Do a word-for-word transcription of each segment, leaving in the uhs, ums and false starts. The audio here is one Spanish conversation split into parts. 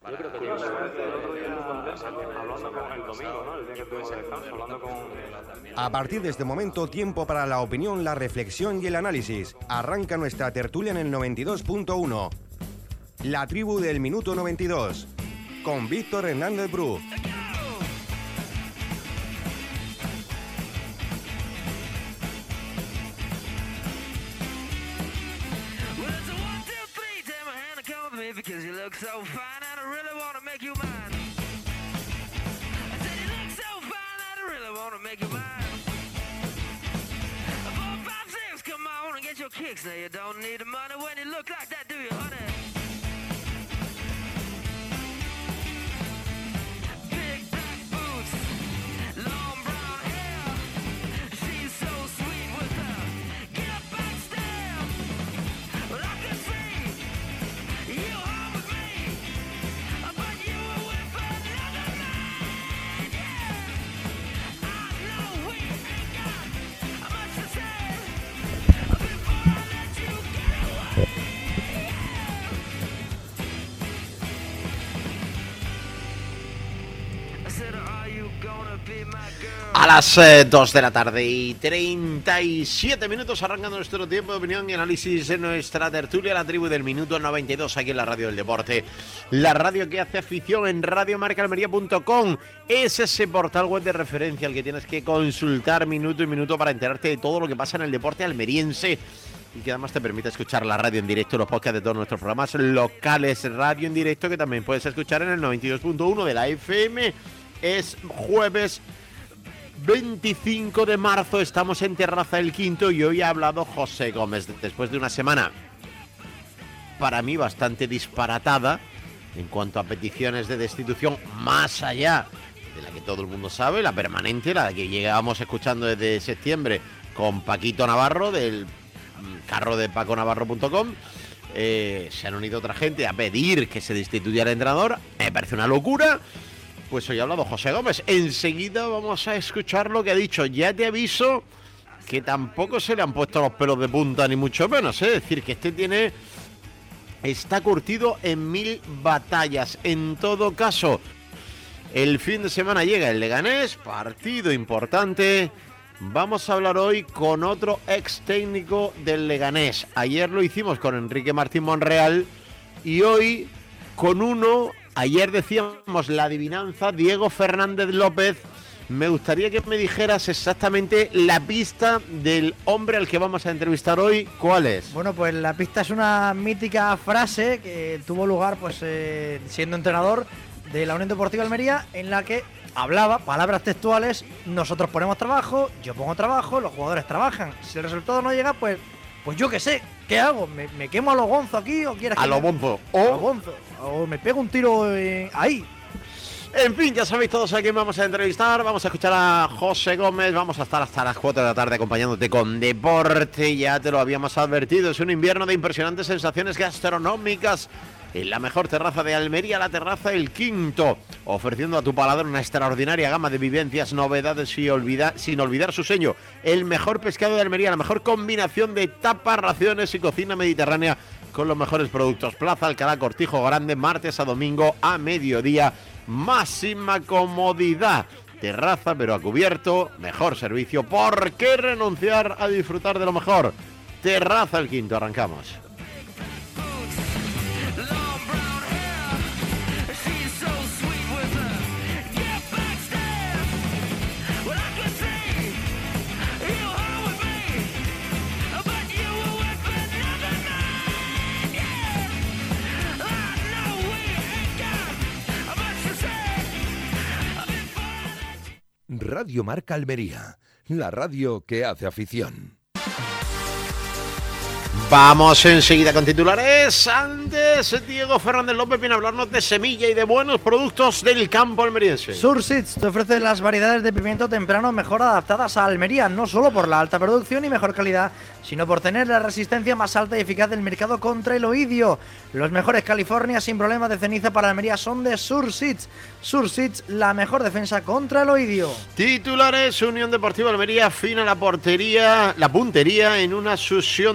Yo creo que tiene el otro día hablando con el domingo, ¿no? El día que tuve ese descanso, hablando con... A partir de este momento, tiempo para la opinión, la reflexión y el análisis. Arranca nuestra tertulia en el noventa y dos punto uno. La tribu del minuto noventa y dos. Con Víctor Hernández Bru. Because you look so fine and I really want to make you mine. I said you look so fine and I really want to make you mine. Four, five, six, come on and get your kicks. Now you don't need the money when you look like that, do you, honey? Big black boots, long brown hair. She's so sweet with her get up back stare. Well, I can see you are with me, but you were with another man, yeah. I know we ain't got much to say before I let you get away, yeah. I said, are you gonna be my girl? A las eh, dos de la tarde y treinta y siete minutos arrancando nuestro tiempo de opinión y análisis en nuestra tertulia, la tribu del minuto noventa y dos, aquí en la radio del deporte, la radio que hace afición en radio marca almería punto com. Es ese portal web de referencia al que tienes que consultar minuto y minuto para enterarte de todo lo que pasa en el deporte almeriense y que además te permite escuchar la radio en directo, los podcasts de todos nuestros programas locales, radio en directo que también puedes escuchar en el noventa y dos punto uno de la F M. Es jueves veinticinco de marzo, estamos en Terraza del Quinto y hoy ha hablado José Gómez después de una semana para mí bastante disparatada en cuanto a peticiones de destitución, más allá de la que todo el mundo sabe, la permanente, la que llegábamos escuchando desde septiembre con Paquito Navarro del carro de paco navarro punto com. Eh, se han unido otra gente a pedir que se destituya al entrenador, me parece una locura. Pues hoy ha hablado José Gómez. Enseguida vamos a escuchar lo que ha dicho. Ya te aviso que tampoco se le han puesto los pelos de punta, ni mucho menos, ¿eh? Es decir, que este tiene... está curtido en mil batallas. En todo caso, el fin de semana llega el Leganés, partido importante. Vamos a hablar hoy con otro ex técnico del Leganés. Ayer lo hicimos con Enrique Martín Monreal y hoy con uno... Ayer decíamos la adivinanza, Diego Fernández López. Me gustaría que me dijeras exactamente la pista del hombre al que vamos a entrevistar hoy. ¿Cuál es? Bueno, pues la pista es una mítica frase que tuvo lugar pues eh, siendo entrenador de la Unión Deportiva Almería, en la que hablaba, palabras textuales: nosotros ponemos trabajo, yo pongo trabajo, los jugadores trabajan. Si el resultado no llega, pues pues yo qué sé, ¿qué hago? ¿Me, me quemo a lo gonzo aquí o quieres que A lo me... bonzo. A lo O... bonzo. O me pego un tiro eh, ahí. En fin, ya sabéis todos a quién vamos a entrevistar. Vamos a escuchar a José Gómez. Vamos a estar hasta las cuatro de la tarde acompañándote con deporte. Ya te lo habíamos advertido. Es un invierno de impresionantes sensaciones gastronómicas en la mejor terraza de Almería, la Terraza El Quinto, ofreciendo a tu paladar una extraordinaria gama de vivencias, novedades y olvida, sin olvidar su sello. El mejor pescado de Almería, la mejor combinación de tapas, raciones y cocina mediterránea con los mejores productos. Plaza Alcalá, Cortijo Grande, martes a domingo a mediodía. Máxima comodidad. Terraza pero a cubierto, mejor servicio. ¿Por qué renunciar a disfrutar de lo mejor? Terraza El Quinto, arrancamos. Radio Marca Almería, la radio que hace afición. Vamos enseguida con titulares. Antes, Diego Fernández López viene a hablarnos de semilla y de buenos productos del campo almeriense. Surseeds te ofrece las variedades de pimiento temprano mejor adaptadas a Almería, no solo por la alta producción y mejor calidad, sino por tener la resistencia más alta y eficaz del mercado contra el oidio. Los mejores California sin problemas de ceniza para Almería son de Surseeds. Surseeds, la mejor defensa contra el oidio. Titulares: Unión Deportiva Almería afina la portería, la puntería en una sucesión de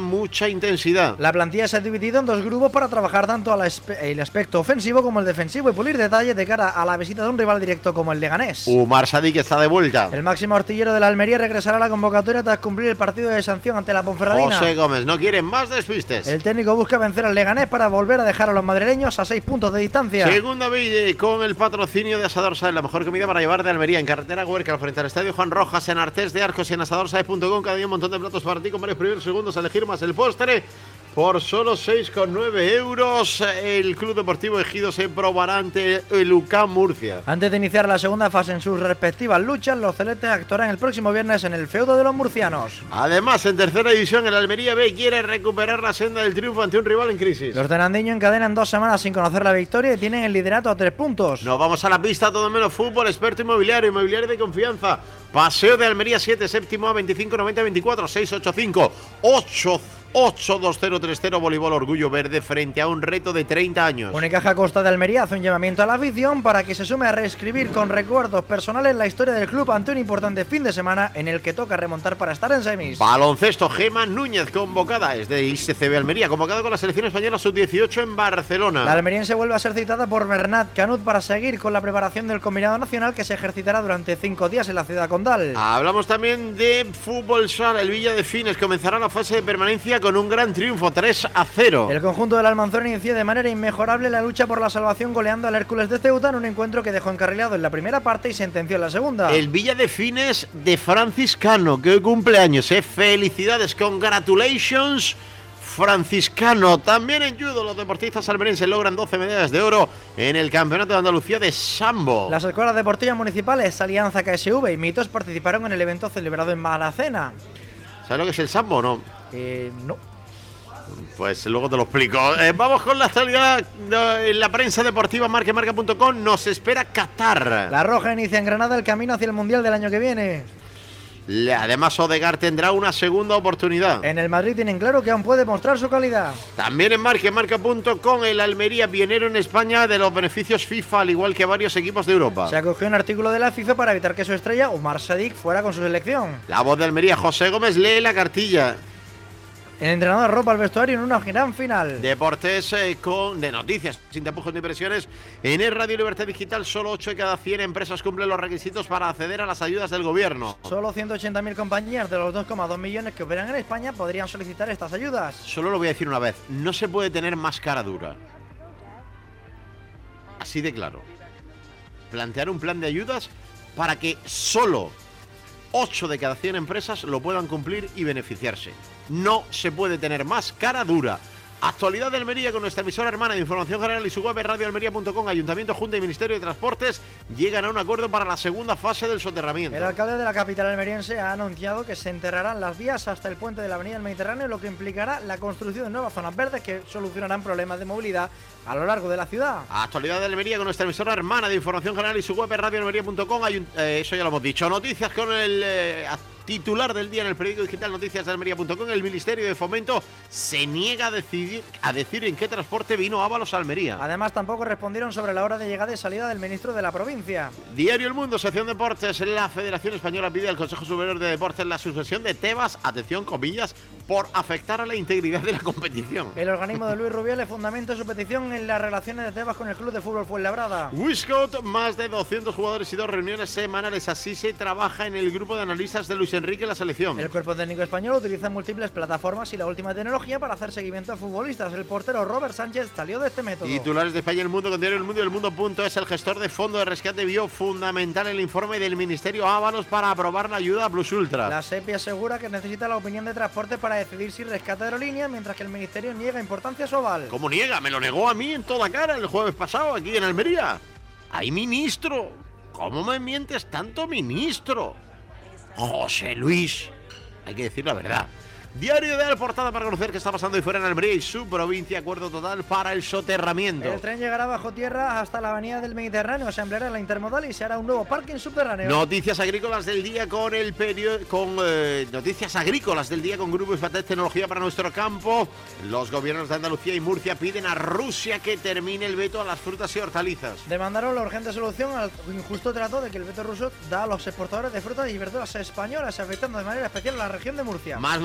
mucha intensidad. La plantilla se ha dividido en dos grupos para trabajar tanto al aspe- el aspecto ofensivo como el defensivo y pulir detalles de cara a la visita de un rival directo como el Leganés. Umar Sadik está de vuelta. El máximo artillero de la Almería regresará a la convocatoria tras cumplir el partido de sanción ante la Ponferradina. José Gómez, no quieren más despistes. El técnico busca vencer al Leganés para volver a dejar a los madrileños a seis puntos de distancia. Segunda vez con el patrocinio de Asador Saez, la mejor comida para llevar de Almería, en carretera Huerca, frente al Estadio Juan Rojas, en Artés de Arcos y en asador saez punto com. Cada día un montón de platos para ti con varios primeros segundos a elegir más el postre. Por solo seis coma nueve euros, el Club Deportivo Ejido se probará ante el U C A M Murcia. Antes de iniciar la segunda fase en sus respectivas luchas, los celestes actuarán el próximo viernes en el feudo de los murcianos. Además, en tercera división, el Almería B quiere recuperar la senda del triunfo ante un rival en crisis. Los de Nandiño encadenan dos semanas sin conocer la victoria y tienen el liderato a tres puntos. Nos vamos a la pista, todo menos fútbol, experto inmobiliario, inmobiliario de confianza. Paseo de Almería siete, séptimo a veinticinco noventa veinticuatro, seiscientos ochenta y cinco, ocho ocho dos cero tres cero. Voleibol Orgullo Verde frente a un reto de treinta años. Unicaja Costa de Almería hace un llamamiento a la afición para que se sume a reescribir con recuerdos personales la historia del club ante un importante fin de semana en el que toca remontar para estar en semis. Baloncesto, Gema Núñez convocada, es de I C C B Almería, convocada con la selección española sub dieciocho en Barcelona. La almeriense vuelve a ser citada por Bernat Canut para seguir con la preparación del combinado nacional que se ejercitará durante cinco días en la ciudad condal. Hablamos también de fútbol sala. El Villa de Fines comenzará la fase de permanencia con un gran triunfo, tres a cero. El conjunto del Almanzora inició de manera inmejorable la lucha por la salvación goleando al Hércules de Ceuta en un encuentro que dejó encarrilado en la primera parte y sentenció en la segunda. El Villa de Fines de Franciscano, que hoy cumpleaños, ¿eh? Felicidades, congratulations, Franciscano. También en judo, los deportistas almerienses logran doce medallas de oro en el Campeonato de Andalucía de Sambo. Las escuelas deportivas municipales Alianza K S V y Mitos participaron en el evento celebrado en Malacena. ¿Sabes lo que es el Sambo o no? Eh, no. Pues luego te lo explico. Eh, vamos con la actualidad eh, en la prensa deportiva. Marquemarca punto com. Nos espera Qatar. La Roja inicia en Granada el camino hacia el Mundial del año que viene. Le- Además, Odegaard tendrá una segunda oportunidad. En el Madrid tienen claro que aún puede mostrar su calidad. También en Marquemarca punto com, el Almería, pionero en España de los beneficios FIFA, al igual que varios equipos de Europa. Se acogió un artículo de la FIFA para evitar que su estrella, Umar Sadik, fuera con su selección. La voz de Almería, José Gómez, lee la cartilla. El entrenador ropa al vestuario en una gran final. Deportes eh, con de noticias, sin tapujos ni presiones. En el Radio Libertad Digital, solo ocho de cada cien empresas cumplen los requisitos para acceder a las ayudas del gobierno. Solo ciento ochenta mil compañías de los dos coma dos millones que operan en España podrían solicitar estas ayudas. Solo lo voy a decir una vez, no se puede tener más cara dura. Así de claro. Plantear un plan de ayudas para que solo ocho de cada cien empresas lo puedan cumplir y beneficiarse. No se puede tener más cara dura. Actualidad de Almería con nuestra emisora hermana de Información General y su web radio almería punto com. Ayuntamiento, Junta y Ministerio de Transportes llegan a un acuerdo para la segunda fase del soterramiento. El alcalde de la capital almeriense ha anunciado que se enterrarán las vías hasta el puente de la avenida del Mediterráneo, lo que implicará la construcción de nuevas zonas verdes que solucionarán problemas de movilidad a lo largo de la ciudad. Actualidad de Almería con nuestra emisora hermana de Información General y su web radio almería punto com. Ayun- eh, eso ya lo hemos dicho. Noticias con el eh, titular del día en el periódico digital noticias de almería punto com. El Ministerio de Fomento se niega a decidir a decir en qué transporte vino Ábalos a Almería. Además, tampoco respondieron sobre la hora de llegada y salida del ministro de la provincia. Diario El Mundo, sección Deportes. La Federación Española pide al Consejo Superior de Deportes la suspensión de Tebas, atención, comillas, por afectar a la integridad de la competición. El organismo de Luis Rubiales fundamenta su petición en las relaciones de Tebas con el Club de Fútbol Fuenlabrada. Wiscott, más de doscientos jugadores y dos reuniones semanales. Así se trabaja en el grupo de analistas de Luis Enrique en la selección. El cuerpo técnico español utiliza múltiples plataformas y la última tecnología para hacer seguimiento a futbolistas. El portero Robert Sánchez salió de este método. Titulares de España, El Mundo con Diario El Mundo y El Mundo punto es. El gestor de fondo de rescate vio fundamental el informe del Ministerio Ábalos para aprobar la ayuda a Plus Ultra. La SEPI asegura que necesita la opinión de transporte para decidir si rescata aerolínea, mientras que el Ministerio niega importancia a su aval. ¿Cómo niega? Me lo negó a mí en toda cara el jueves pasado aquí en Almería. ¡Ay, ministro! ¿Cómo me mientes tanto, ministro? José Luis. Hay que decir la verdad. Diario de la portada para conocer qué está pasando hoy fuera en Almería y su provincia. Acuerdo total para el soterramiento. El tren llegará bajo tierra hasta la avenida del Mediterráneo, se ampliará la intermodal y se hará un nuevo parking subterráneo. Noticias agrícolas del día con el periodo con eh, noticias agrícolas del día con Grupo Isbatec Tecnología para nuestro campo. Los gobiernos de Andalucía y Murcia piden a Rusia que termine el veto a las frutas y hortalizas. Demandaron la urgente solución al injusto trato de que el veto ruso da a los exportadores de frutas y verduras españolas, afectando de manera especial a la región de Murcia. Más noticias agrícolas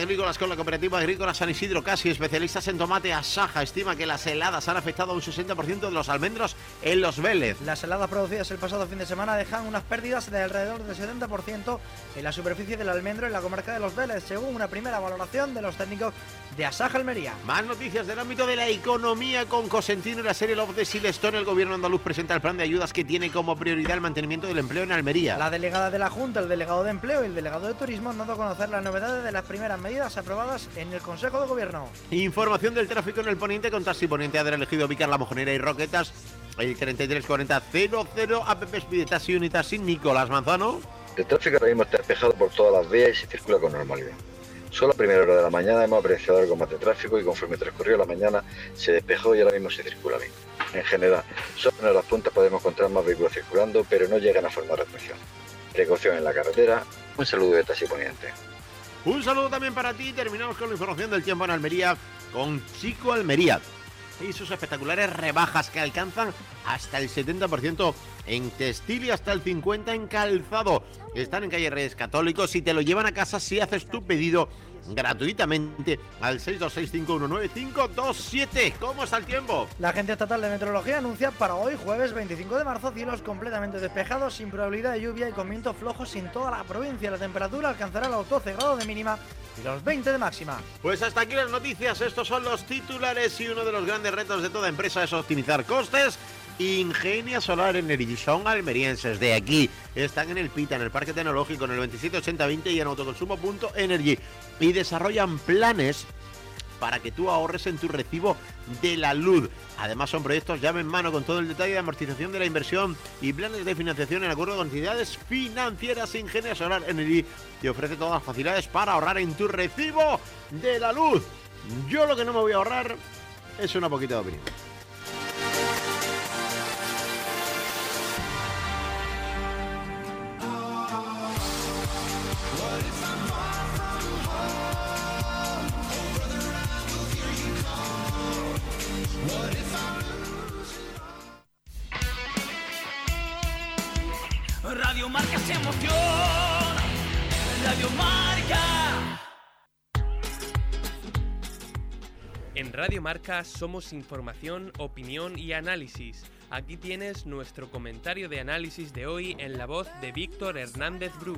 agrícolas con la cooperativa agrícola San Isidro Casi, especialistas en tomate Asaja, estima que las heladas han afectado a un sesenta por ciento de los almendros en Los Vélez. Las heladas producidas el pasado fin de semana dejan unas pérdidas de alrededor del setenta por ciento en la superficie del almendro en la comarca de Los Vélez, según una primera valoración de los técnicos de Asaja Almería. Más noticias del ámbito de la economía con Cosentino y la serie Love de Silestone. El gobierno andaluz presenta el plan de ayudas que tiene como prioridad el mantenimiento del empleo en Almería. La delegada de la Junta, el delegado de Empleo y el delegado de Turismo han dado a conocer las novedades de las primeras medidas aprobadas en el Consejo de Gobierno. Información del tráfico en el Poniente con Taxi Poniente, Adra Elegido, Vicar, La Mojonera y Roquetas. El treinta y tres cuarenta cero cero, A P P pide Taxi Unitaxi. Nicolás Manzano. El tráfico ahora mismo está despejado por todas las vías y se circula con normalidad. Solo a primera hora de la mañana hemos apreciado algo más de tráfico y conforme transcurrió la mañana se despejó y ahora mismo se circula bien. En general, solo en las puntas podemos encontrar más vehículos circulando, pero no llegan a formar restricción. Precaución en la carretera. Un saludo de Taxi Poniente. Un saludo también para ti. Terminamos con la información del tiempo en Almería con Chico Almería y sus espectaculares rebajas que alcanzan hasta el setenta por ciento en textil y hasta el cincuenta por ciento en calzado. Están en calle Reyes Católicos y te lo llevan a casa si haces tu pedido gratuitamente al seis dos seis cinco uno nueve cinco dos siete. ¿Cómo está el tiempo? La Agencia Estatal de Meteorología anuncia para hoy, jueves veinticinco de marzo, cielos completamente despejados, sin probabilidad de lluvia y con vientos flojos en toda la provincia. La temperatura alcanzará los doce grados de mínima y los veinte de máxima. Pues hasta aquí las noticias, estos son los titulares y uno de los grandes retos de toda empresa es optimizar costes. Ingenia Solar Energy son almerienses de aquí, están en el Pita, en el Parque Tecnológico, en el veintisiete ochenta veinte y en autoconsumo punto energy y desarrollan planes para que tú ahorres en tu recibo de la luz. Además son proyectos llave en mano con todo el detalle de amortización de la inversión y planes de financiación en acuerdo con entidades financieras. Ingenia Solar Energy te ofrece todas las facilidades para ahorrar en tu recibo de la luz. Yo lo que no me voy a ahorrar es una poquita de opinión. Radio Marca se emociona. Radio Marca. En Radio Marca somos información, opinión y análisis. Aquí tienes nuestro comentario de análisis de hoy en la voz de Víctor Hernández Bru.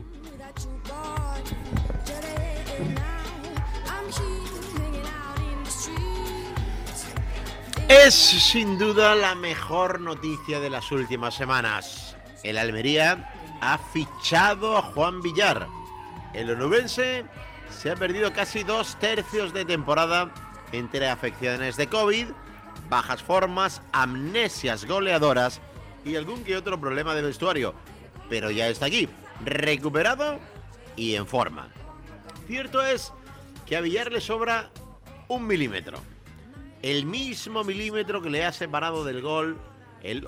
Es sin duda la mejor noticia de las últimas semanas. El Almería ha fichado a Juan Villar. El onubense se ha perdido casi dos tercios de temporada entre afecciones de COVID, bajas formas, amnesias goleadoras y algún que otro problema de vestuario. Pero ya está aquí, recuperado y en forma. Cierto es que a Villar le sobra un milímetro. El mismo milímetro que le ha separado del gol en,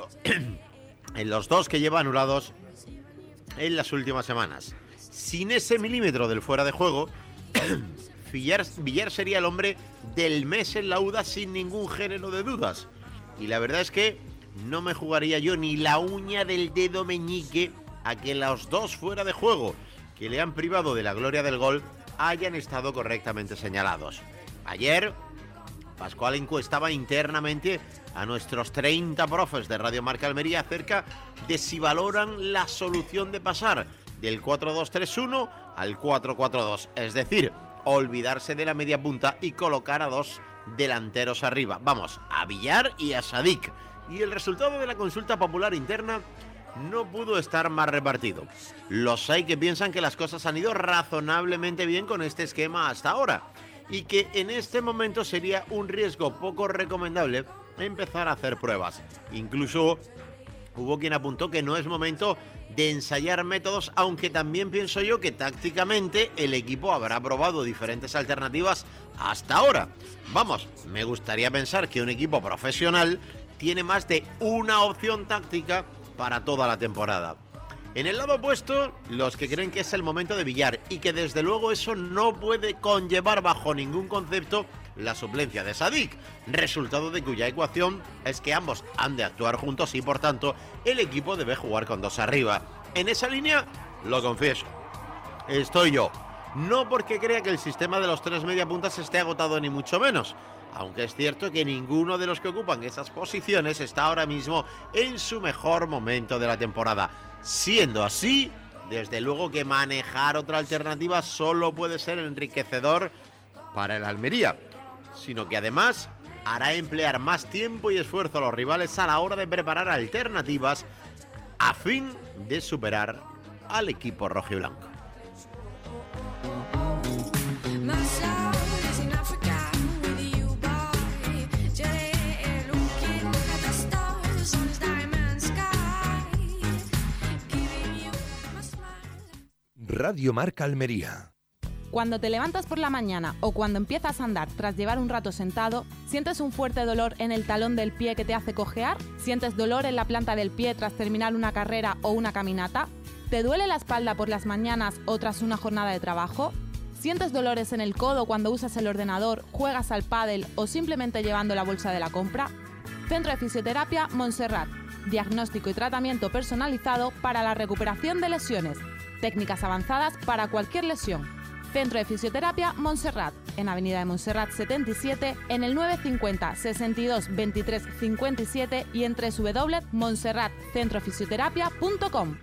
en los dos que lleva anulados en las últimas semanas. Sin ese milímetro del fuera de juego, Villar, Villar sería el hombre del mes en la U D A sin ningún género de dudas. Y la verdad es que no me jugaría yo ni la uña del dedo meñique a que los dos fuera de juego que le han privado de la gloria del gol hayan estado correctamente señalados. Ayer Pascual encuestaba internamente a nuestros treinta profes de Radio Marca Almería acerca de si valoran la solución de pasar del cuatro dos tres uno al cuatro cuatro dos, es decir, olvidarse de la media punta y colocar a dos delanteros arriba. Vamos, a Villar y a Sadik. Y el resultado de la consulta popular interna no pudo estar más repartido. Los hay que piensan que las cosas han ido razonablemente bien con este esquema hasta ahora y que en este momento sería un riesgo poco recomendable empezar a hacer pruebas. Incluso hubo quien apuntó que no es momento de ensayar métodos, aunque también pienso yo que tácticamente el equipo habrá probado diferentes alternativas hasta ahora. Vamos, me gustaría pensar que un equipo profesional tiene más de una opción táctica para toda la temporada. En el lado opuesto, los que creen que es el momento de Villar y que desde luego eso no puede conllevar bajo ningún concepto la suplencia de Sadik, resultado de cuya ecuación es que ambos han de actuar juntos y por tanto el equipo debe jugar con dos arriba. En esa línea, lo confieso, estoy yo. No porque crea que el sistema de los tres mediapuntas esté agotado ni mucho menos, aunque es cierto que ninguno de los que ocupan esas posiciones está ahora mismo en su mejor momento de la temporada. Siendo así, desde luego que manejar otra alternativa solo puede ser enriquecedor para el Almería, sino que además hará emplear más tiempo y esfuerzo a los rivales a la hora de preparar alternativas a fin de superar al equipo rojiblanco. Radio Marca Almería. Cuando te levantas por la mañana o cuando empiezas a andar tras llevar un rato sentado, ¿sientes un fuerte dolor en el talón del pie que te hace cojear? ¿Sientes dolor en la planta del pie tras terminar una carrera o una caminata? ¿Te duele la espalda por las mañanas o tras una jornada de trabajo? ¿Sientes dolores en el codo cuando usas el ordenador, juegas al pádel o simplemente llevando la bolsa de la compra? Centro de Fisioterapia Montserrat. Diagnóstico y tratamiento personalizado para la recuperación de lesiones. Técnicas avanzadas para cualquier lesión. Centro de Fisioterapia Montserrat, en Avenida de Montserrat setenta y siete, en el nueve cincuenta, sesenta y dos, veintitrés, cincuenta y siete y en doble u doble u doble u punto montserrat centro fisioterapia punto com.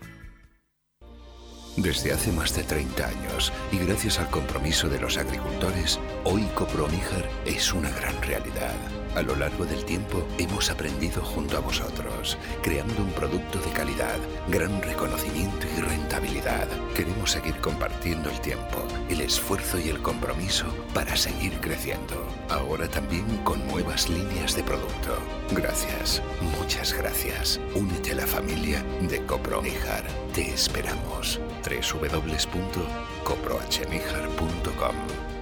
Desde hace más de treinta años y gracias al compromiso de los agricultores, hoy Coproníjar es una gran realidad. A lo largo del tiempo hemos aprendido junto a vosotros, creando un producto de calidad, gran reconocimiento y rentabilidad. Queremos seguir compartiendo el tiempo, el esfuerzo y el compromiso para seguir creciendo. Ahora también con nuevas líneas de producto. Gracias, muchas gracias. Únete a la familia de Coproníjar. Te esperamos. doble u doble u doble u punto coprohníjar punto com.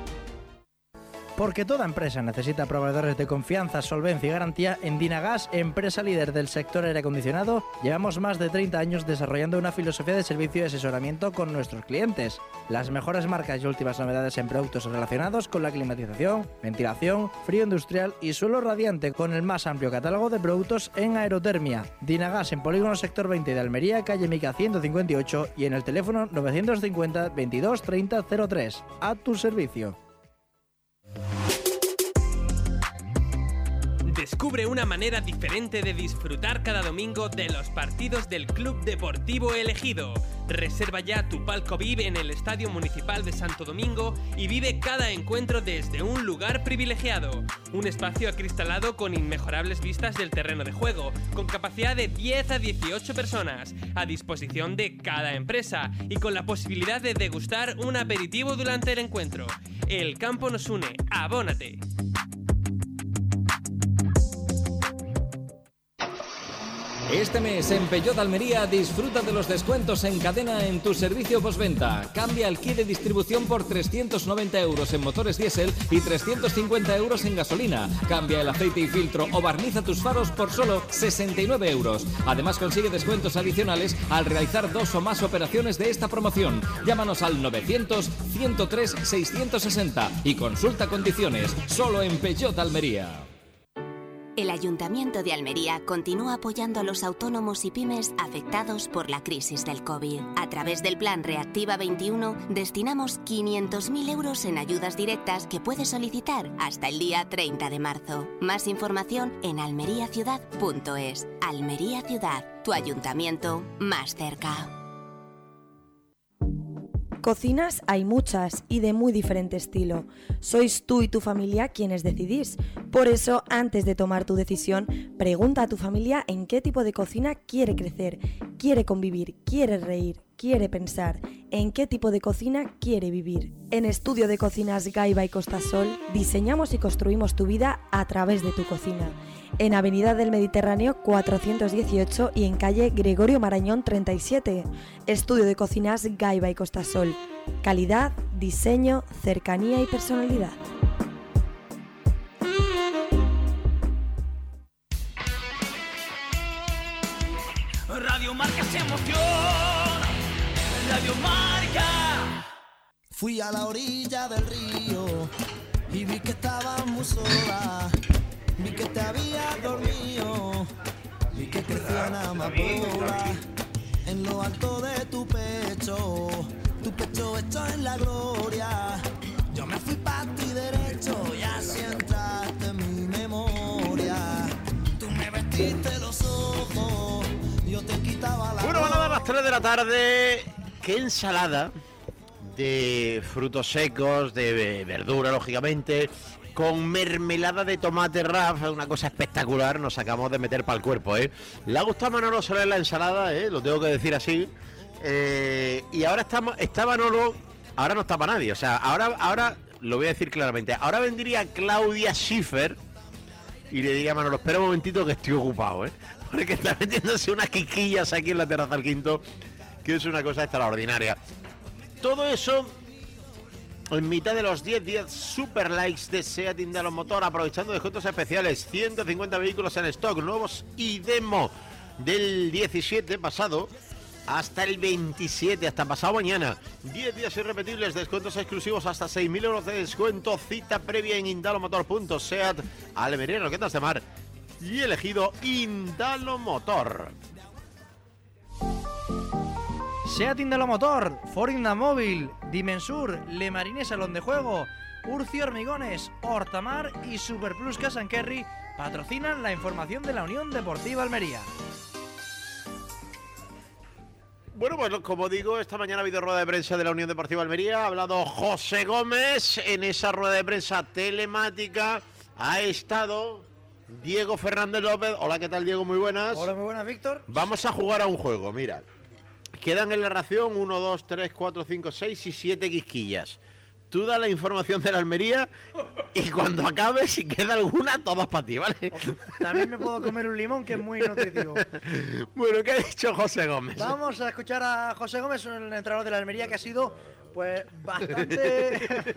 Porque toda empresa necesita proveedores de confianza, solvencia y garantía, en Dinagas, empresa líder del sector aire acondicionado, llevamos más de treinta años desarrollando una filosofía de servicio y asesoramiento con nuestros clientes. Las mejores marcas y últimas novedades en productos relacionados con la climatización, ventilación, frío industrial y suelo radiante, con el más amplio catálogo de productos en aerotermia. Dinagas en Polígono Sector veinte de Almería, calle Mica ciento cincuenta y ocho y en el teléfono novecientos cincuenta, veintidós, treinta, cero tres. A tu servicio. Descubre una manera diferente de disfrutar cada domingo de los partidos del Club Deportivo elegido. Reserva ya tu palco V I V en el Estadio Municipal de Santo Domingo y vive cada encuentro desde un lugar privilegiado. Un espacio acristalado con inmejorables vistas del terreno de juego, con capacidad de diez a dieciocho personas, a disposición de cada empresa y con la posibilidad de degustar un aperitivo durante el encuentro. El campo nos une. ¡Abónate! Este mes en Peugeot Almería disfruta de los descuentos en cadena en tu servicio postventa. Cambia el kit de distribución por trescientos noventa euros en motores diésel y trescientos cincuenta euros en gasolina. Cambia el aceite y filtro o barniza tus faros por solo sesenta y nueve euros. Además consigue descuentos adicionales al realizar dos o más operaciones de esta promoción. Llámanos al novecientos, ciento tres, seiscientos sesenta y consulta condiciones. Solo en Peugeot Almería. El Ayuntamiento de Almería continúa apoyando a los autónomos y pymes afectados por la crisis del COVID. A través del Plan Reactiva veintiuno, destinamos quinientos mil euros en ayudas directas que puedes solicitar hasta el día treinta de marzo. Más información en almería ciudad punto es. Almería Ciudad, tu ayuntamiento más cerca. Cocinas hay muchas y de muy diferente estilo. Sois tú y tu familia quienes decidís. Por eso, antes de tomar tu decisión, pregunta a tu familia en qué tipo de cocina quiere crecer, quiere convivir, quiere reír, quiere pensar, en qué tipo de cocina quiere vivir. En Estudio de Cocinas Gaiba y Costasol diseñamos y construimos tu vida a través de tu cocina. En Avenida del Mediterráneo cuatrocientos dieciocho y en calle Gregorio Marañón treinta y siete. Estudio de Cocinas Gaiba y Costasol. Calidad, diseño, cercanía y personalidad. Radio Marca se emociona. Radio Marca. Fui a la orilla del río y vi que estabas muy sola. Vi que te había dormido, vi que crecía una amapola en lo alto de tu pecho. tu pecho hecho en la gloria. Yo me fui pa' ti derecho y así entraste en mi memoria. Tú me vestiste los ojos, yo te quitaba la Bueno, van a dar las tres de la tarde. Qué ensalada de frutos secos, de verdura, lógicamente, con mermelada de tomate Raf, una cosa espectacular. Nos acabamos de meter para el cuerpo, ¿eh? Le ha gustado a Manolo Soler la ensalada, ¿eh? Lo tengo que decir así. Eh, y ahora estamos, está Manolo, ahora no está para nadie. O sea, ahora, ahora lo voy a decir claramente. Ahora vendría Claudia Schiffer y le diría a Manolo, espera un momentito que estoy ocupado, ¿eh? Porque está metiéndose unas quiquillas aquí en la terraza del Quinto, que es una cosa extraordinaria. Todo eso en mitad de los diez días super likes de SEAT Indalo Motor, aprovechando descuentos especiales, ciento cincuenta vehículos en stock, nuevos y demo del diecisiete pasado hasta el veintisiete, hasta pasado mañana. diez días irrepetibles, descuentos exclusivos hasta seis mil euros de descuento, cita previa en indalomotor punto seat, Almería, Roquetas de Mar y elegido Indalo Motor. SEAT Indalo Motor, Ford Indamóvil, Dimensur, Le Marine Salón de Juego, Urci Hormigones, Hortamar y Superplus Cash and Carry patrocinan la información de la Unión Deportiva Almería. Bueno, pues como digo, esta mañana ha habido rueda de prensa de la Unión Deportiva Almería. Ha hablado José Gómez. En esa rueda de prensa telemática ha estado Diego Fernández López. Hola, ¿qué tal, Diego? Muy buenas. Hola, muy buenas, Víctor. Vamos a jugar a un juego, mira. Quedan en la ración uno, dos, tres, cuatro, cinco, seis y siete quisquillas. Tú das la información de la Almería y cuando acabe, si queda alguna, todas para ti, ¿vale? También me puedo comer un limón, que es muy nutritivo. Bueno, ¿qué ha dicho José Gómez? Vamos a escuchar a José Gómez, un entrenador de la Almería que ha sido, pues, bastante...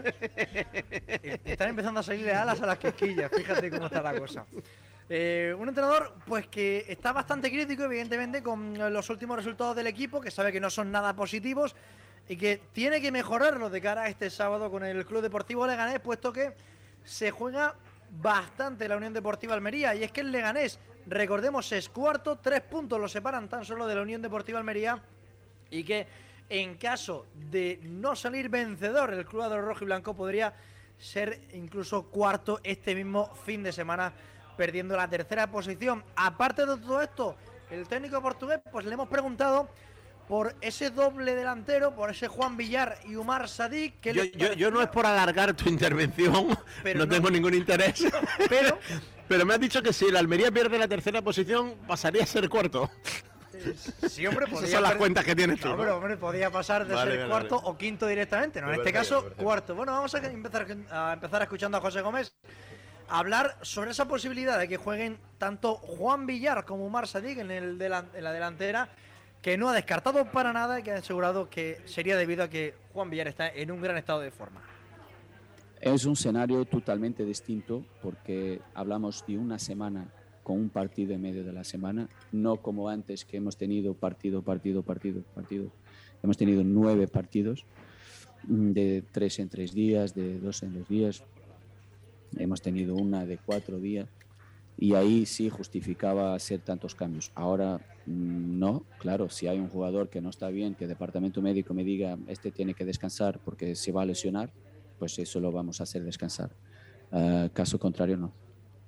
Están empezando a salirle alas a las quisquillas, fíjate cómo está la cosa. Eh, un entrenador pues que está bastante crítico, evidentemente, con los últimos resultados del equipo, que sabe que no son nada positivos y que tiene que mejorarlo de cara a este sábado con el Club Deportivo Leganés, puesto que se juega bastante la Unión Deportiva Almería. Y es que el Leganés, recordemos, es cuarto, tres puntos lo separan tan solo de la Unión Deportiva Almería, y que en caso de no salir vencedor, el Club de Rojo y Blanco podría ser incluso cuarto este mismo fin de semana, perdiendo la tercera posición. Aparte de todo esto, el técnico portugués, pues le hemos preguntado por ese doble delantero, por ese Juan Villar y Umar Sadik. Que yo, yo, yo no es por alargar tu intervención, no, no tengo ningún interés, pero, pero me has dicho que si el Almería pierde la tercera posición, pasaría a ser cuarto. Sí, hombre, esas son las cuentas que tienes tú, no, ¿no? Pero, hombre, podía pasar de vale, ser vale, cuarto vale. o quinto directamente, ¿no? En este caso, cuarto. Bueno, vamos a empezar a empezar escuchando a José Gómez hablar sobre esa posibilidad de que jueguen tanto Juan Villar como Umar Sadik en, el delan en la delantera, que no ha descartado para nada y que ha asegurado que sería debido a que Juan Villar está en un gran estado de forma. Es un escenario totalmente distinto porque hablamos de una semana con un partido en medio de la semana, no como antes que hemos tenido partido, partido, partido, partido. Hemos tenido nueve partidos de tres en tres días, de dos en dos días. Hemos tenido una de cuatro días y ahí sí justificaba hacer tantos cambios. Ahora no, claro, si hay un jugador que no está bien, que el departamento médico me diga este tiene que descansar porque se va a lesionar, pues eso lo vamos a hacer descansar. Uh, caso contrario, no.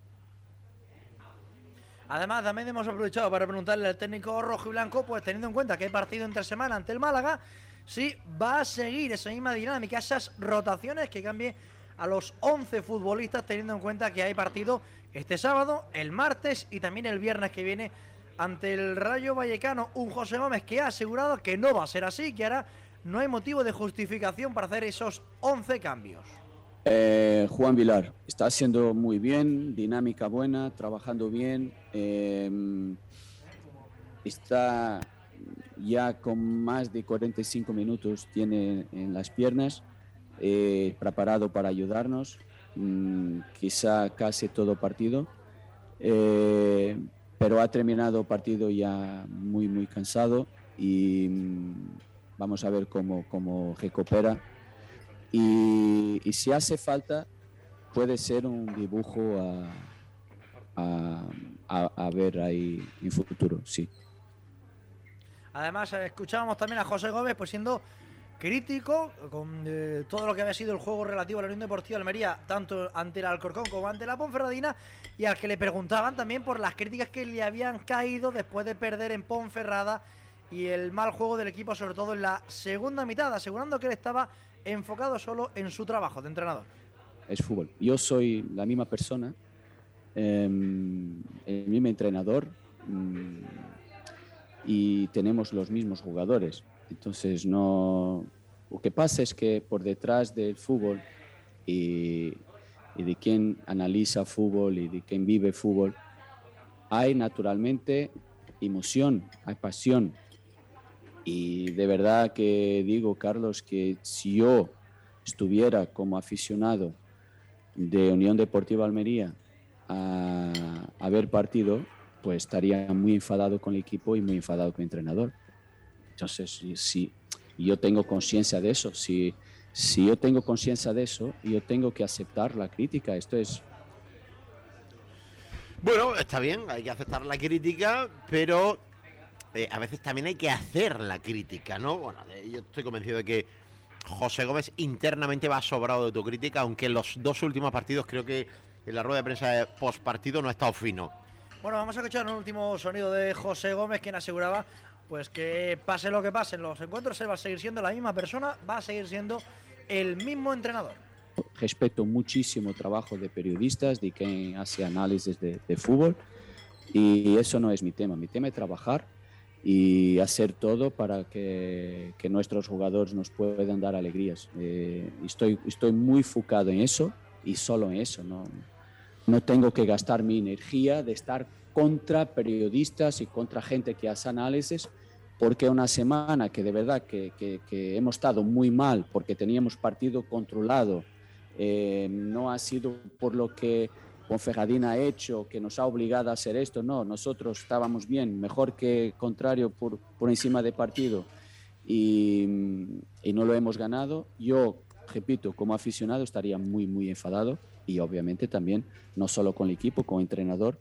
Además, también hemos aprovechado para preguntarle al técnico rojo y blanco, pues teniendo en cuenta que hay partido entre semana ante el Málaga, si va a seguir esa misma dinámica, esas rotaciones, que cambie a los once futbolistas, teniendo en cuenta que hay partido este sábado, el martes y también el viernes que viene ante el Rayo Vallecano. Un José Gómez que ha asegurado que no va a ser así, que ahora no hay motivo de justificación para hacer esos once cambios. Eh, Juan Villar está haciendo muy bien, dinámica buena, trabajando bien, eh, está ya con más de cuarenta y cinco minutos tiene en las piernas, eh, preparado para ayudarnos, mmm, quizá casi todo partido, eh, pero ha terminado partido ya muy muy cansado y mmm, vamos a ver cómo, cómo recupera. Y, y si hace falta, puede ser un dibujo a, a, a, a ver ahí en futuro, sí. Además, escuchábamos también a José Gómez, pues siendo crítico con eh, todo lo que había sido el juego relativo a la Unión Deportiva Almería, tanto ante el Alcorcón como ante la Ponferradina, y al que le preguntaban también por las críticas que le habían caído después de perder en Ponferrada y el mal juego del equipo, sobre todo en la segunda mitad, asegurando que él estaba enfocado solo en su trabajo de entrenador. Es fútbol. Yo soy la misma persona, eh, el mismo entrenador, mm, y tenemos los mismos jugadores. Entonces, no. Lo que pasa es que por detrás del fútbol y, y de quien analiza fútbol y de quien vive fútbol, hay naturalmente emoción, hay pasión. Y de verdad que digo, Carlos, que si yo estuviera como aficionado de Unión Deportiva Almería a, a ver partido, pues estaría muy enfadado con el equipo y muy enfadado con el entrenador. Entonces, si, si yo tengo conciencia de eso, si, si yo tengo conciencia de eso, yo tengo que aceptar la crítica. Esto es... Bueno, está bien, hay que aceptar la crítica, pero eh, a veces también hay que hacer la crítica, ¿no? Bueno, yo estoy convencido de que José Gómez internamente va sobrado de autocrítica, aunque en los dos últimos partidos creo que en la rueda de prensa de postpartido no ha estado fino. Bueno, vamos a escuchar un último sonido de José Gómez, quien aseguraba pues que pase lo que pase en los encuentros, él va a seguir siendo la misma persona, va a seguir siendo el mismo entrenador. Respeto muchísimo el trabajo de periodistas, de quien hace análisis de, de fútbol, y eso no es mi tema. Mi tema es trabajar y hacer todo para que, que nuestros jugadores nos puedan dar alegrías. Eh, estoy, estoy muy enfocado en eso y solo en eso. No, no tengo que gastar mi energía de estar contra periodistas y contra gente que hace análisis, porque una semana que de verdad que, que, que hemos estado muy mal porque teníamos partido controlado, eh, no ha sido por lo que Ponferradina ha hecho, que nos ha obligado a hacer esto, no, nosotros estábamos bien, mejor que contrario por, por encima de partido y, y no lo hemos ganado. Yo, repito, como aficionado estaría muy, muy enfadado y obviamente también, no solo con el equipo, con el entrenador.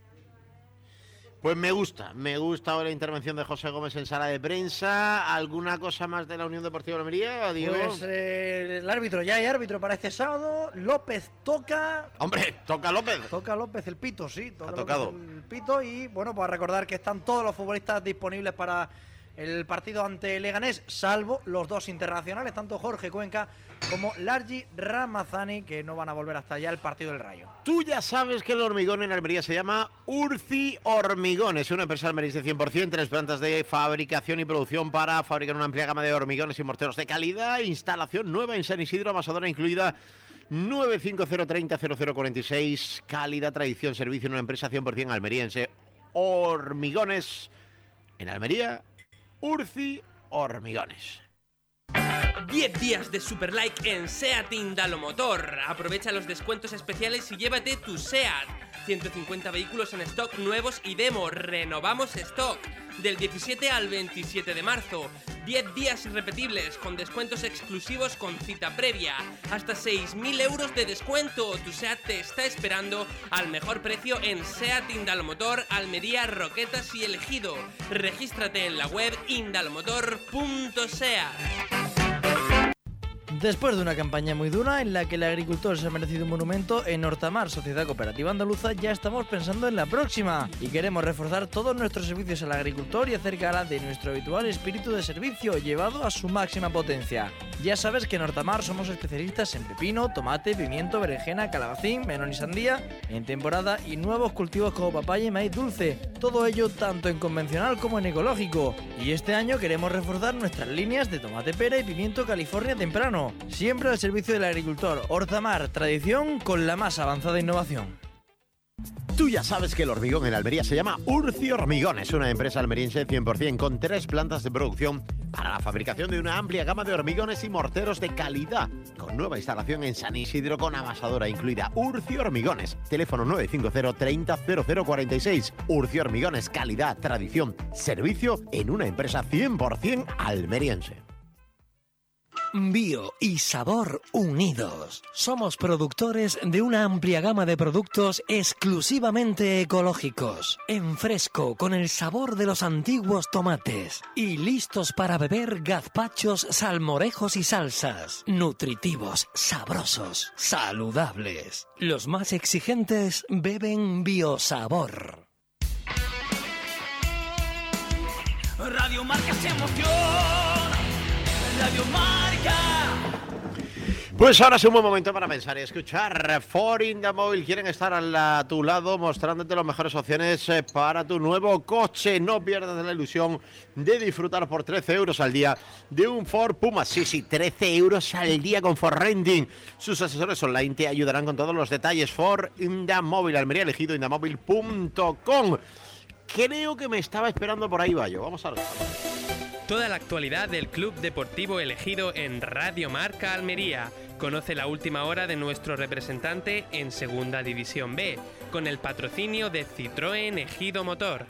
Pues me gusta, me gusta ahora la intervención de José Gómez en sala de prensa. ¿Alguna cosa más de la Unión Deportiva Almería, Diego? Pues eh, el árbitro, ya hay árbitro para este sábado. López toca. ¡Hombre, toca López! Toca López el pito, sí. Toca ha tocado. El pito y, bueno, pues recordar que están todos los futbolistas disponibles para el partido ante Leganés, salvo los dos internacionales, tanto Jorge Cuenca como Largi Ramazani, que no van a volver hasta allá el partido del Rayo. Tú ya sabes que el hormigón en Almería se llama Urci Hormigón. Es una empresa almeriense cien por ciento, tres plantas de fabricación y producción para fabricar una amplia gama de hormigones y morteros de calidad. Instalación nueva en San Isidro, amasadora incluida. Nueve cinco cero treinta cero cero cuarenta y seis. Calidad, tradición, servicio en una empresa cien por ciento almeriense. Hormigones en Almería. Urci Hormigones. diez días de Super Like en SEAT Indalomotor. Aprovecha los descuentos especiales y llévate tu SEAT. ciento cincuenta vehículos en stock nuevos y demo. Renovamos stock. Del diecisiete al veintisiete de marzo. diez días irrepetibles con descuentos exclusivos con cita previa. Hasta seis mil euros de descuento. Tu SEAT te está esperando al mejor precio en SEAT Indalomotor, Almería, Roquetas y Elegido. Regístrate en la web indalomotor punto seat. Después de una campaña muy dura en la que el agricultor se ha merecido un monumento, en Hortamar, Sociedad Cooperativa Andaluza, ya estamos pensando en la próxima y queremos reforzar todos nuestros servicios al agricultor y hacer gala de nuestro habitual espíritu de servicio llevado a su máxima potencia. Ya sabes que en Hortamar somos especialistas en pepino, tomate, pimiento, berenjena, calabacín, melón y sandía, en temporada y nuevos cultivos como papaya y maíz dulce, todo ello tanto en convencional como en ecológico. Y este año queremos reforzar nuestras líneas de tomate pera y pimiento California temprano. Siempre al servicio del agricultor. Hortamar, tradición con la más avanzada innovación. Tú ya sabes que el hormigón en Almería se llama Urci Hormigón. Es una empresa almeriense cien por ciento con tres plantas de producción para la fabricación de una amplia gama de hormigones y morteros de calidad. Con nueva instalación en San Isidro con amasadora incluida. Urci Hormigones. Teléfono nueve cinco cero treinta cero cero cuarenta y seis. Urci Hormigones, calidad, tradición, servicio en una empresa cien por ciento almeriense. bio y sabor unidos. Somos productores de una amplia gama de productos exclusivamente ecológicos, en fresco con el sabor de los antiguos tomates y listos para beber gazpachos, salmorejos y salsas. Nutritivos, sabrosos, saludables. Los más exigentes beben Biosabor. Radio Marca se emoción. Radio Marca. Pues ahora es un buen momento para pensar y escuchar. Ford Indamóvil quieren estar a tu lado mostrándote las mejores opciones para tu nuevo coche. No pierdas la ilusión de disfrutar por trece euros al día de un Ford Puma. Sí, sí, trece euros al día con Ford Renting. Sus asesores online te ayudarán con todos los detalles. Ford Indamóvil, Almería elegido, indamóvil punto com. Creo que me estaba esperando por ahí, Bayo. Vamos a ver. Toda la actualidad del Club Deportivo Elegido en Radio Marca Almería. Conoce la última hora de nuestro representante en Segunda División B, con el patrocinio de Citroën Ejido Motor.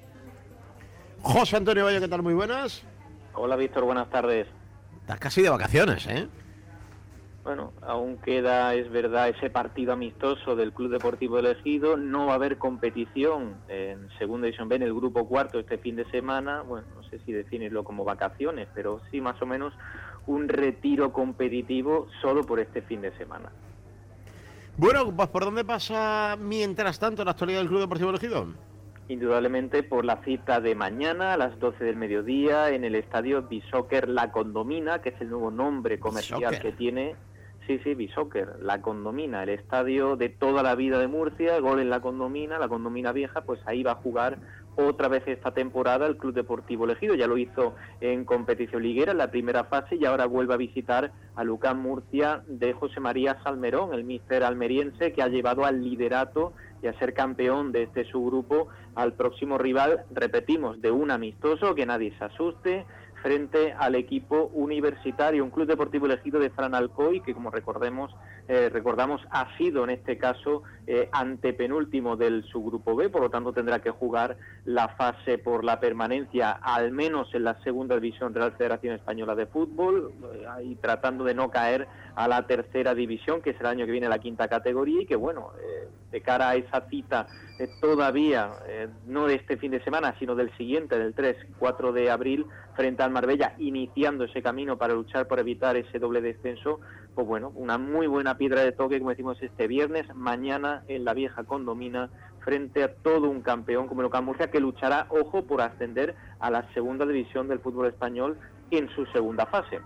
José Antonio Bayo, ¿qué tal? Muy buenas. Hola, Víctor, buenas tardes. Estás casi de vacaciones, ¿eh? Bueno, aún queda, es verdad, ese partido amistoso del Club Deportivo Elegido. No va a haber competición en Segunda División B, en el grupo cuarto, este fin de semana. Bueno, no sé si definirlo como vacaciones, pero sí más o menos un retiro competitivo solo por este fin de semana. Bueno, pues ¿por dónde pasa mientras tanto la actualidad del Club Deportivo Elegido? Indudablemente por la cita de mañana a las doce del mediodía en el estadio Bisóquer La Condomina, que es el nuevo nombre comercial Bisóquer. que tiene. Sí, sí, Bisóquer, La Condomina, el estadio de toda la vida de Murcia, gol en La Condomina, La Condomina Vieja, pues ahí va a jugar otra vez esta temporada el Club Deportivo Elegido. Ya lo hizo en competición liguera en la primera fase y ahora vuelve a visitar a Lucán Murcia de José María Salmerón, el míster almeriense que ha llevado al liderato y a ser campeón de este subgrupo al próximo rival, repetimos, de un amistoso, que nadie se asuste, frente al equipo universitario, un Club Deportivo Elegido de Fran Alcoy, que como recordemos, eh, recordamos ha sido en este caso eh, antepenúltimo del subgrupo B, por lo tanto tendrá que jugar la fase por la permanencia, al menos en la segunda división de la Federación Española de Fútbol, eh, y tratando de no caer a la tercera división, que será el año que viene la quinta categoría, y que bueno, eh, de cara a esa cita eh, todavía, eh, no de este fin de semana, sino del siguiente, del tres cuatro de abril, frente al Marbella, iniciando ese camino para luchar por evitar ese doble descenso, pues bueno, una muy buena piedra de toque, como decimos, este viernes, mañana en la Vieja Condomina, frente a todo un campeón como el Lucán Murcia, que luchará, ojo, por ascender a la segunda división del fútbol español en su segunda fase.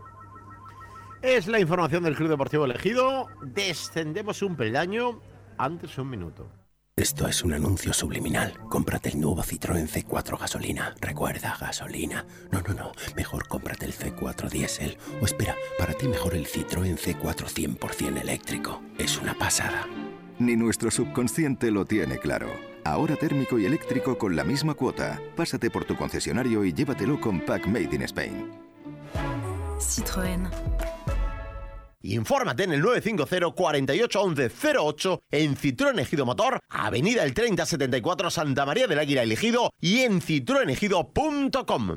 Es la información del Club Deportivo Elegido. Descendemos un peldaño antes un minuto. Esto es un anuncio subliminal. Cómprate el nuevo Citroën C cuatro gasolina. Recuerda, gasolina. No, no, no. Mejor cómprate el C cuatro diésel. O espera, para ti mejor el Citroën C cuatro cien por ciento eléctrico. Es una pasada. Ni nuestro subconsciente lo tiene claro. Ahora térmico y eléctrico con la misma cuota. Pásate por tu concesionario y llévatelo con Pack Made in Spain. Citroën. Infórmate en el nueve cinco cero, cuarenta y ocho, once cero ocho, en Citroën Ejido Motor, Avenida el treinta setenta y cuatro, Santa María del Águila Elegido, y en citroen ejido punto com.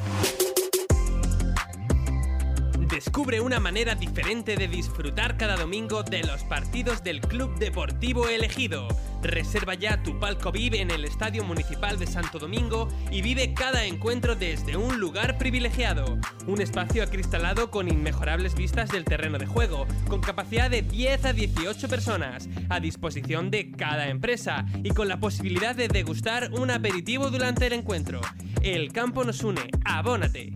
Descubre una manera diferente de disfrutar cada domingo de los partidos del Club Deportivo Elegido. Reserva ya tu palco V I V en el Estadio Municipal de Santo Domingo y vive cada encuentro desde un lugar privilegiado. Un espacio acristalado con inmejorables vistas del terreno de juego, con capacidad de diez a dieciocho personas, a disposición de cada empresa y con la posibilidad de degustar un aperitivo durante el encuentro. El campo nos une, abónate.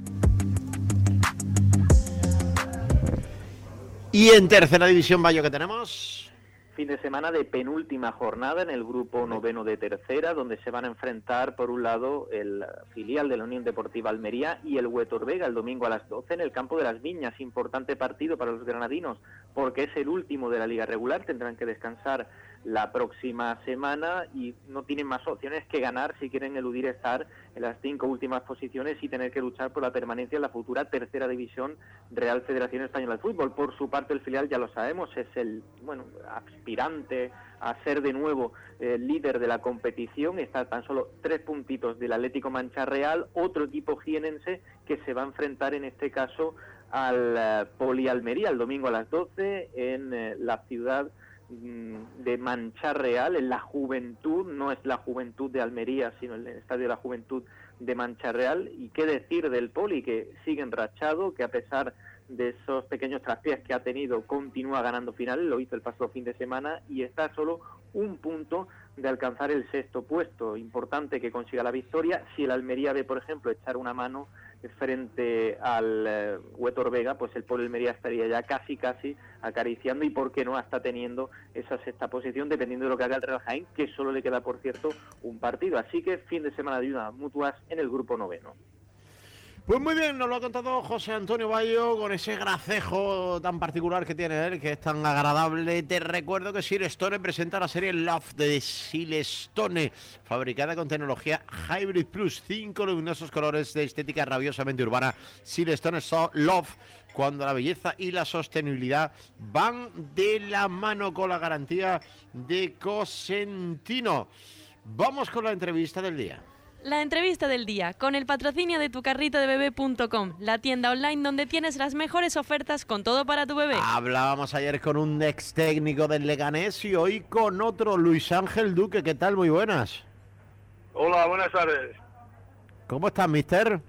Y en tercera división, Bayo, ¿qué tenemos? Fin de semana de penúltima jornada en el grupo noveno de tercera, donde se van a enfrentar por un lado el filial de la Unión Deportiva Almería y el Huetor Vega el domingo a las doce en el campo de las Viñas. Importante partido para los granadinos porque es el último de la liga regular, tendrán que descansar la próxima semana y no tienen más opciones que ganar si quieren eludir estar en las cinco últimas posiciones y tener que luchar por la permanencia en la futura tercera división Real Federación Española de Fútbol. Por su parte, el filial, ya lo sabemos, es el bueno aspirante a ser de nuevo eh, líder de la competición. Está tan solo tres puntitos del Atlético Mancha Real, otro equipo jienense que se va a enfrentar en este caso al eh, Poli Almería el domingo a las doce en eh, la ciudad mm, de Manchar Real, en la Juventud, no es la Juventud de Almería, sino el Estadio de la Juventud de Manchar Real. Y qué decir del Poli, que sigue enrachado, que a pesar de esos pequeños traspiés que ha tenido, continúa ganando finales, lo hizo el pasado fin de semana y está a solo un punto de alcanzar el sexto puesto. Importante que consiga la victoria. Si el Almería ve, por ejemplo, echar una mano frente al eh, Huetor Vega, pues el Poli Almería estaría ya casi casi acariciando y por qué no hasta teniendo esa sexta posición, dependiendo de lo que haga el Real Jaén, que solo le queda, por cierto, un partido. Así que fin de semana de ayudas mutuas en el grupo noveno. Pues muy bien, nos lo ha contado José Antonio Bayo con ese gracejo tan particular que tiene él, que es tan agradable. Te recuerdo que Silestone presenta la serie Love de Silestone, fabricada con tecnología Hybrid Plus, cinco luminosos colores de estética rabiosamente urbana. Silestone So Love, cuando la belleza y la sostenibilidad van de la mano, con la garantía de Cosentino. Vamos con la entrevista del día. La entrevista del día, con el patrocinio de tu carrito de bebé punto com, la tienda online donde tienes las mejores ofertas con todo para tu bebé. Hablábamos ayer con un ex técnico del Leganés y hoy con otro, Luis Ángel Duque. ¿Qué tal? Muy buenas. Hola, buenas tardes. ¿Cómo estás, mister?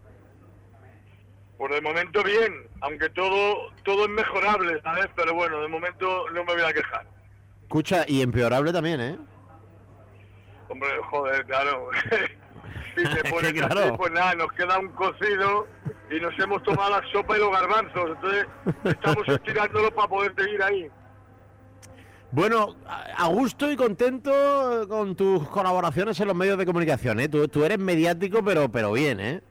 Por el momento bien, aunque todo todo es mejorable, ¿sabes? Pero bueno, de momento no me voy a quejar. Escucha, y empeorable también, ¿eh? Hombre, joder, claro. Si te pones claro. así, pues nada, nos queda un cocido y nos hemos tomado la sopa y los garbanzos. Entonces estamos estirándolo para poder seguir ahí. Bueno, a gusto y contento con tus colaboraciones en los medios de comunicación, ¿eh? Tú, tú eres mediático, pero pero bien, ¿eh?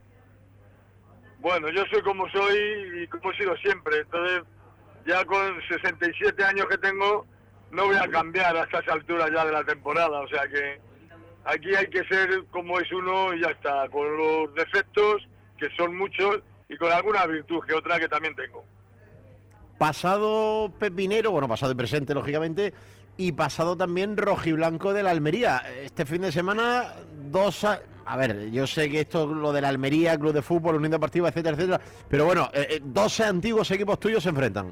Bueno, yo soy como soy y como he sido siempre. Entonces, ya con sesenta y siete años que tengo, no voy a cambiar a estas alturas ya de la temporada. O sea que aquí hay que ser como es uno y ya está, con los defectos, que son muchos, y con alguna virtud que otra que también tengo. Pasado pepinero, bueno, pasado y presente, lógicamente, y pasado también rojiblanco de la Almería. Este fin de semana, dos... A, a ver, yo sé que esto, lo de la Almería, Club de Fútbol, Unión Deportiva, etcétera, etcétera, pero bueno, eh, doce antiguos equipos tuyos se enfrentan.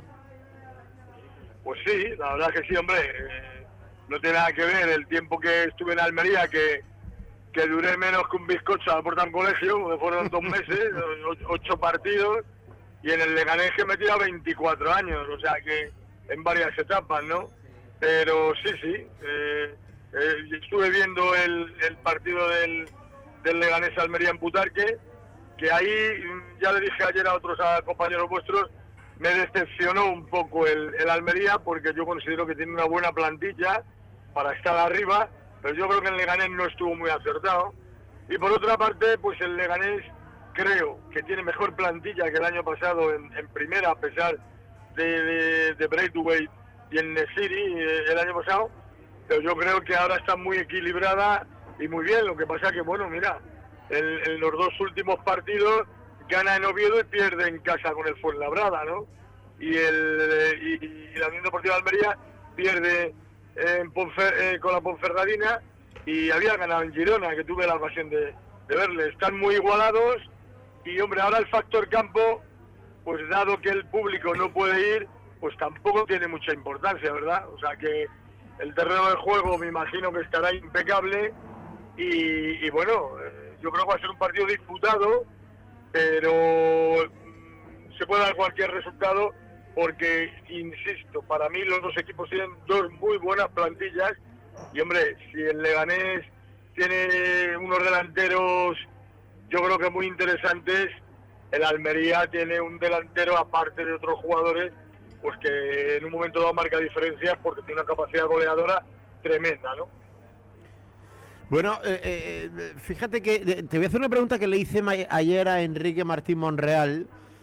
Pues sí, la verdad que sí, hombre. Eh, no tiene nada que ver el tiempo que estuve en Almería, que, que duré menos que un bizcocho a la puerta de un colegio, que fueron dos meses, ocho partidos, y en el Leganés que me tira veinticuatro años, o sea que en varias etapas, ¿no? Pero sí, sí, eh, eh, estuve viendo el, el partido del, del Leganés Almería en Butarque, que ahí, ya le dije ayer a otros a compañeros vuestros, me decepcionó un poco el, el Almería, porque yo considero que tiene una buena plantilla para estar arriba, pero yo creo que el Leganés no estuvo muy acertado. Y por otra parte, pues el Leganés creo que tiene mejor plantilla que el año pasado en, en primera, a pesar de, de, de Braithwaite y en Nesiri eh, el año pasado, pero yo creo que ahora está muy equilibrada y muy bien. Lo que pasa que, bueno, mira, en, en los dos últimos partidos gana en Oviedo y pierde en casa con el Fuenlabrada, ¿no? Y, el, y, y la Unión Deportiva de Almería pierde en Ponfer, eh, con la Ponferradina y había ganado en Girona, que tuve la ocasión de, de verle. Están muy igualados y, hombre, ahora el factor campo, pues dado que el público no puede ir, pues tampoco tiene mucha importancia, ¿verdad? O sea que el terreno de juego me imagino que estará impecable y, y bueno, eh, yo creo que va a ser un partido disputado, pero se puede dar cualquier resultado porque, insisto, para mí los dos equipos tienen dos muy buenas plantillas y, hombre, si el Leganés tiene unos delanteros yo creo que muy interesantes, el Almería tiene un delantero, aparte de otros jugadores, pues que en un momento dado marca diferencias porque tiene una capacidad goleadora tremenda, ¿no? Bueno, eh, eh, fíjate que te voy a hacer una pregunta que le hice ayer a Enrique Martín Monreal,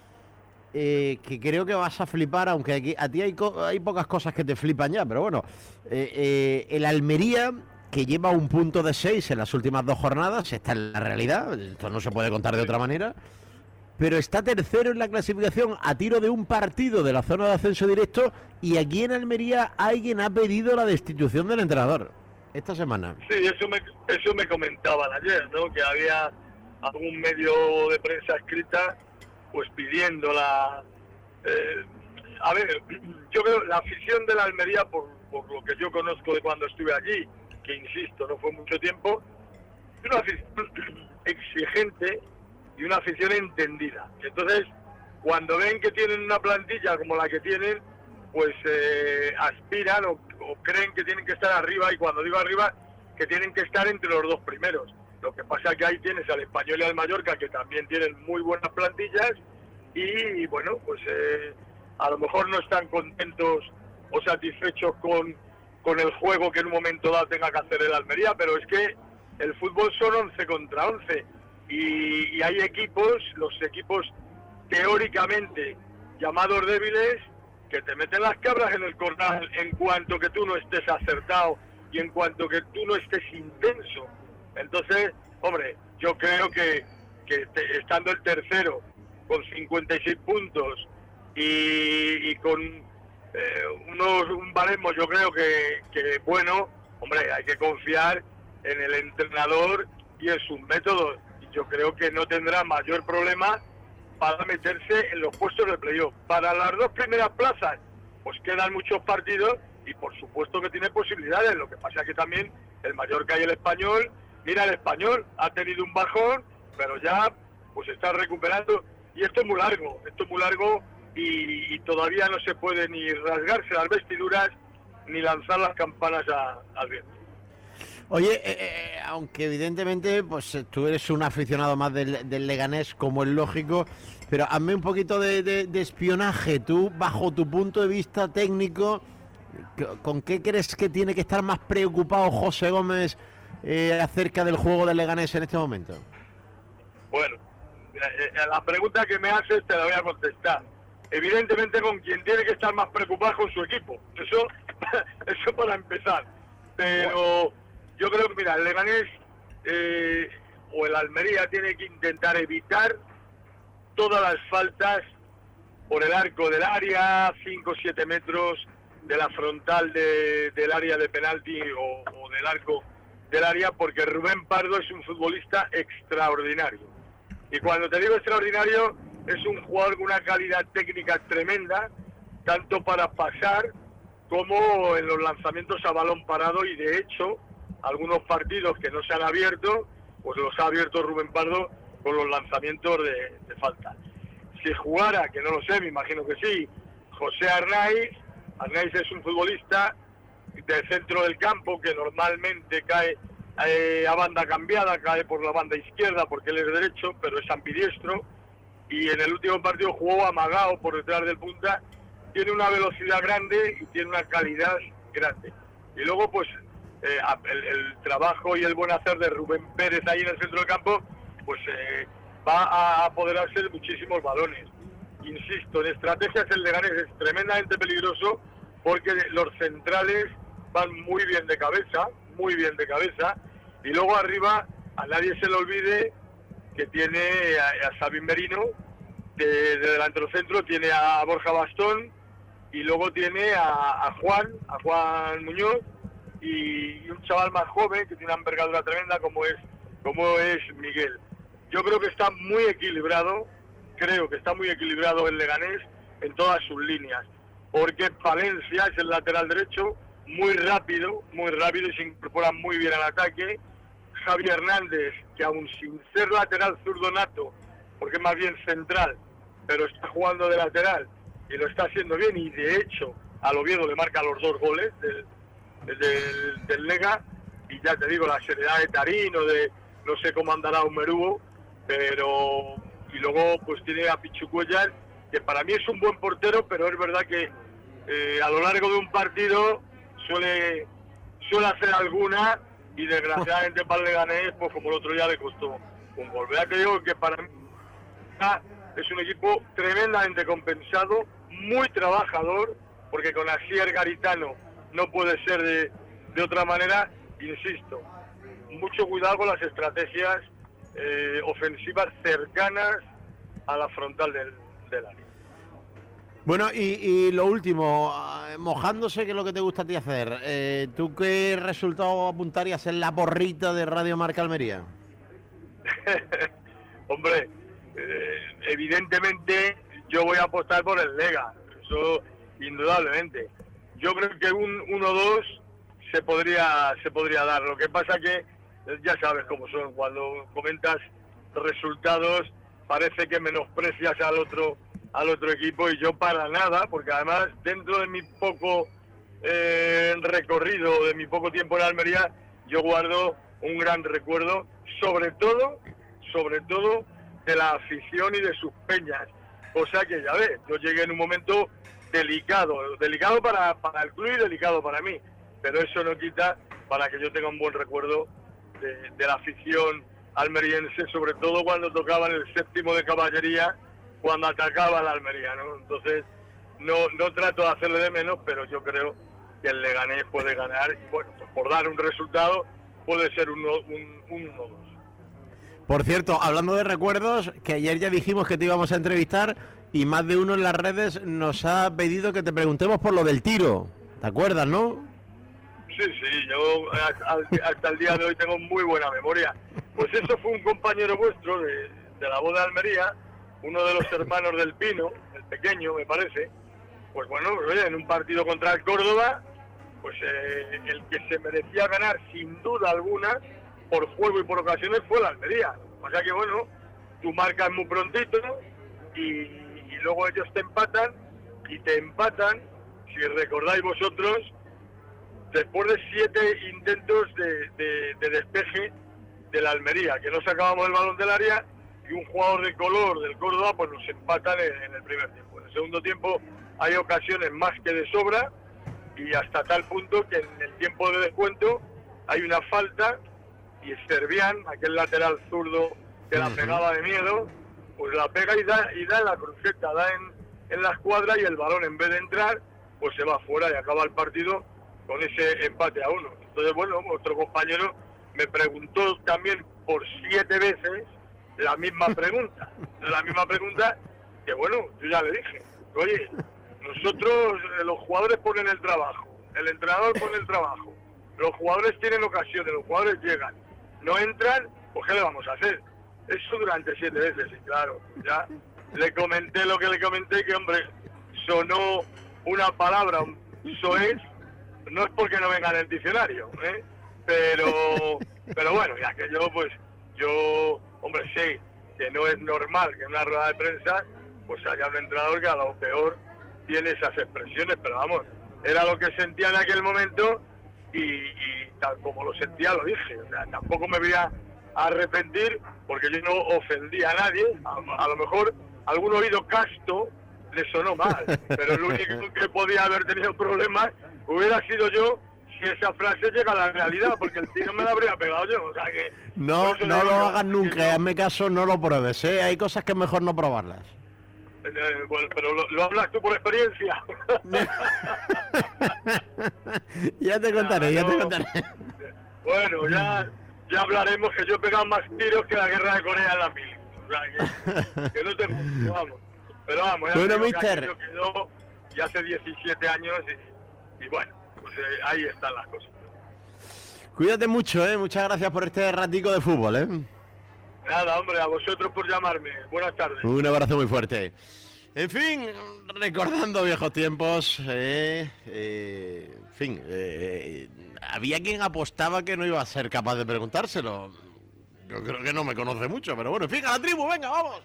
eh, que creo que vas a flipar, aunque aquí, a ti hay, hay pocas cosas que te flipan ya, pero bueno, eh, eh, el Almería, que lleva un punto de seis en las últimas dos jornadas, está en la realidad, esto no se puede contar de otra manera, pero está tercero en la clasificación a tiro de un partido de la zona de ascenso directo, y aquí en Almería alguien ha pedido la destitución del entrenador esta semana. Sí, eso me, eso me comentaban ayer, ¿no? Que había algún medio de prensa escrita pues pidiendo la, Eh, a ver, yo veo la afición de la Almería, por, por lo que yo conozco de cuando estuve allí, que insisto, no fue mucho tiempo, es una afición exigente y una afición entendida. Entonces, cuando ven que tienen una plantilla como la que tienen, pues eh, aspiran o, o creen que tienen que estar arriba, y cuando digo arriba, que tienen que estar entre los dos primeros. Lo que pasa es que ahí tienes al Español y al Mallorca, que también tienen muy buenas plantillas, y bueno, pues eh, a lo mejor no están contentos o satisfechos con, con el juego que en un momento dado tenga que hacer el Almería, pero es que el fútbol son once contra once, y, y hay equipos, los equipos teóricamente llamados débiles, que te meten las cabras en el corral en cuanto que tú no estés acertado y en cuanto que tú no estés intenso. Entonces, hombre, yo creo que, que te, estando el tercero con cincuenta y seis puntos y, y con eh, unos un baremo, yo creo que, que bueno, hombre, hay que confiar en el entrenador y en sus métodos, y yo creo que no tendrá mayor problema para meterse en los puestos de playoff. Para las dos primeras plazas, pues quedan muchos partidos y por supuesto que tiene posibilidades. Lo que pasa es que también el Mallorca y el Español, mira, el Español ha tenido un bajón, pero ya pues está recuperando, y esto es muy largo, esto es muy largo y, y todavía no se puede ni rasgarse las vestiduras ni lanzar las campanas a, al viento. Oye, eh, eh, aunque evidentemente pues tú eres un aficionado más del, del Leganés, como es lógico, pero hazme un poquito de, de, de espionaje. Tú, bajo tu punto de vista técnico, ¿con qué crees que tiene que estar más preocupado José Gómez eh, acerca del juego del Leganés en este momento? Bueno, eh, la pregunta que me haces te la voy a contestar. Evidentemente con quien tiene que estar más preocupado es con su equipo. Eso, eso para empezar. Pero yo creo que, mira, el Leganés eh, o el Almería tiene que intentar evitar todas las faltas por el arco del área, cinco o siete metros de la frontal de, del área de penalti o, o del arco del área, porque Rubén Pardo es un futbolista extraordinario. Y cuando te digo extraordinario, es un jugador con una calidad técnica tremenda, tanto para pasar como en los lanzamientos a balón parado, y de hecho algunos partidos que no se han abierto, pues los ha abierto Rubén Pardo con los lanzamientos de, de falta. Si jugara, que no lo sé, me imagino que sí, José Arnaiz, Arnaiz es un futbolista del centro del campo que normalmente cae eh, a banda cambiada, cae por la banda izquierda porque él es derecho, pero es ambidiestro, y en el último partido jugó amagado por detrás del punta. Tiene una velocidad grande y tiene una calidad grande. Y luego, pues, eh, el, el trabajo y el buen hacer de Rubén Pérez ahí en el centro del campo, pues eh, va a apoderarse de muchísimos balones. Insisto, en estrategias el Leganés es tremendamente peligroso porque los centrales van muy bien de cabeza, muy bien de cabeza, y luego arriba a nadie se le olvide que tiene a, a Sabin Merino, de, de delantero centro, tiene a Borja Bastón, y luego tiene a, a Juan, a Juan Muñoz, y un chaval más joven que tiene una envergadura tremenda como es, como es Miguel. Yo creo que está muy equilibrado, creo que está muy equilibrado el Leganés en todas sus líneas, porque Palencia es el lateral derecho, muy rápido, muy rápido y se incorpora muy bien al ataque. Javi Hernández, que aún sin ser lateral zurdo nato, porque es más bien central, pero está jugando de lateral y lo está haciendo bien, y de hecho al Oviedo le marca los dos goles del, del, del Lega, y ya te digo, la seriedad de Tarín o de no sé cómo andará Umerúo, pero y luego pues tiene a Pichu Cuellar, que para mí es un buen portero, pero es verdad que eh, a lo largo de un partido suele suele hacer alguna, y desgraciadamente para el Leganés, pues como el otro día le costó un gol. Verdad que digo que para mí es un equipo tremendamente compensado, muy trabajador, porque con Asier Garitano no puede ser de, de otra manera. Insisto, mucho cuidado con las estrategias eh, ofensivas cercanas a la frontal del, del área. Bueno, y, y lo último, mojándose, ¿qué es lo que te gusta a ti hacer? Eh, ¿Tú qué resultado apuntarías en la porrita de Radio Marca Almería? Hombre, eh, evidentemente yo voy a apostar por el Lega, eso indudablemente. Yo creo que un uno dos se podría se podría dar. Lo que pasa que ya sabes cómo son, cuando comentas resultados parece que menosprecias al otro al otro equipo, y yo para nada, porque además dentro de mi poco eh, recorrido, de mi poco tiempo en Almería, yo guardo un gran recuerdo, sobre todo, sobre todo de la afición y de sus peñas, cosa que ya ves, yo llegué en un momento delicado, delicado para, para el club y delicado para mí, pero eso no quita para que yo tenga un buen recuerdo de, de la afición almeriense, sobre todo cuando tocaban el séptimo de caballería, cuando atacaba la Almería, ¿no? Entonces, no, no trato de hacerle de menos, pero yo creo que el Leganés puede ganar, y bueno, pues por dar un resultado, puede ser un uno dos. Por cierto, hablando de recuerdos, que ayer ya dijimos que te íbamos a entrevistar, y más de uno en las redes nos ha pedido que te preguntemos por lo del tiro. ¿Te acuerdas, no? Sí, sí, yo hasta, hasta el día de hoy tengo muy buena memoria. Pues eso fue un compañero vuestro de, de la voz de Almería, uno de los hermanos del Pino, el pequeño, me parece. Pues bueno, oye, en un partido contra el Córdoba, pues eh, el que se merecía ganar sin duda alguna, por juego y por ocasiones, fue la Almería. O sea que bueno, tú marcas muy prontito y, y luego ellos te empatan, y te empatan, si recordáis vosotros, después de siete intentos de, de, de despeje de la Almería, que no sacábamos el balón del área, y un jugador de color del Córdoba pues nos empatan en, en el primer tiempo. En el segundo tiempo hay ocasiones más que de sobra, y hasta tal punto que en el tiempo de descuento hay una falta, y Servián, aquel lateral zurdo que la pegaba de miedo, pues la pega y da, y da en la cruceta, da en, en la escuadra, y el balón, en vez de entrar, pues se va fuera y acaba el partido con ese empate a uno. Entonces, bueno, otro compañero me preguntó también por siete veces la misma pregunta, la misma pregunta que, bueno, yo ya le dije, oye, nosotros, eh, los jugadores ponen el trabajo, el entrenador pone el trabajo, los jugadores tienen ocasiones, los jugadores llegan, no entran, pues ¿qué le vamos a hacer? Eso durante siete veces, y claro, ya le comenté lo que le comenté, que hombre, sonó una palabra, un soez, no es porque no venga en el diccionario, ¿eh? pero pero bueno, ya que yo, pues, yo, hombre, sé que no es normal que en una rueda de prensa pues haya un entrenador que a lo peor tiene esas expresiones, pero vamos, era lo que sentía en aquel momento, y, y tal como lo sentía lo dije, o sea, tampoco me voy a arrepentir porque yo no ofendí a nadie, a, a lo mejor algún oído casto le sonó mal, pero el único que podía haber tenido problemas hubiera sido yo, si esa frase llega a la realidad, porque el tío me la habría pegado yo, o sea que... No, no lo hagas nunca, hazme caso, no lo pruebes, ¿eh? Hay cosas que es mejor no probarlas. Eh, bueno, pero lo, lo hablas tú por experiencia. Ya te contaré, ya te contaré. Bueno, ya, ya hablaremos, que yo he pegado más tiros que la guerra de Corea en la mil. O sea, que, que no te vamos. Pero vamos, ya bueno, creo que mister. aquello quedó ya hace diecisiete años y, y bueno, pues eh, ahí están las cosas. Cuídate mucho, ¿eh? Muchas gracias por este ratico de fútbol, ¿eh? Nada, hombre, a vosotros por llamarme. Buenas tardes. Un abrazo muy fuerte. En fin, recordando viejos tiempos, eh, eh, en fin, eh, había quien apostaba que no iba a ser capaz de preguntárselo. Yo creo que no me conoce mucho, pero bueno, en fin, a la tribu, venga, vamos.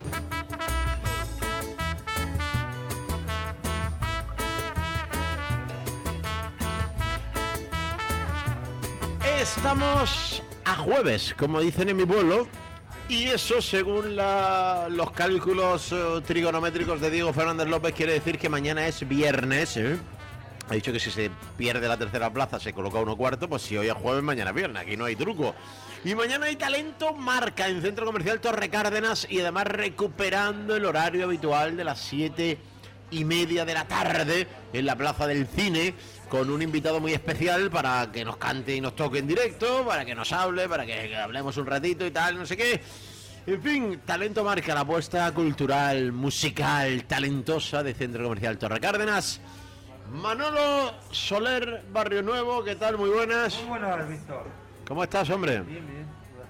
Estamos a jueves, como dicen en mi pueblo, y eso, según la, los cálculos uh, trigonométricos de Diego Fernández López, quiere decir que mañana es viernes, ¿eh? Ha dicho que si se pierde la tercera plaza se coloca uno cuarto, pues si hoy es jueves, mañana es viernes, aquí no hay truco. Y mañana hay Talento Marca en Centro Comercial Torre Cárdenas, y además recuperando el horario habitual de las siete y media de la tarde en la Plaza del Cine, con un invitado muy especial para que nos cante y nos toque en directo, para que nos hable, para que hablemos un ratito y tal, no sé qué. En fin, Talento Marca, la apuesta cultural, musical, talentosa de Centro Comercial Torre Cárdenas. Manolo Soler, Barrio Nuevo, ¿qué tal? Muy buenas. Muy buenas, Víctor. ¿Cómo estás, hombre? Bien, bien.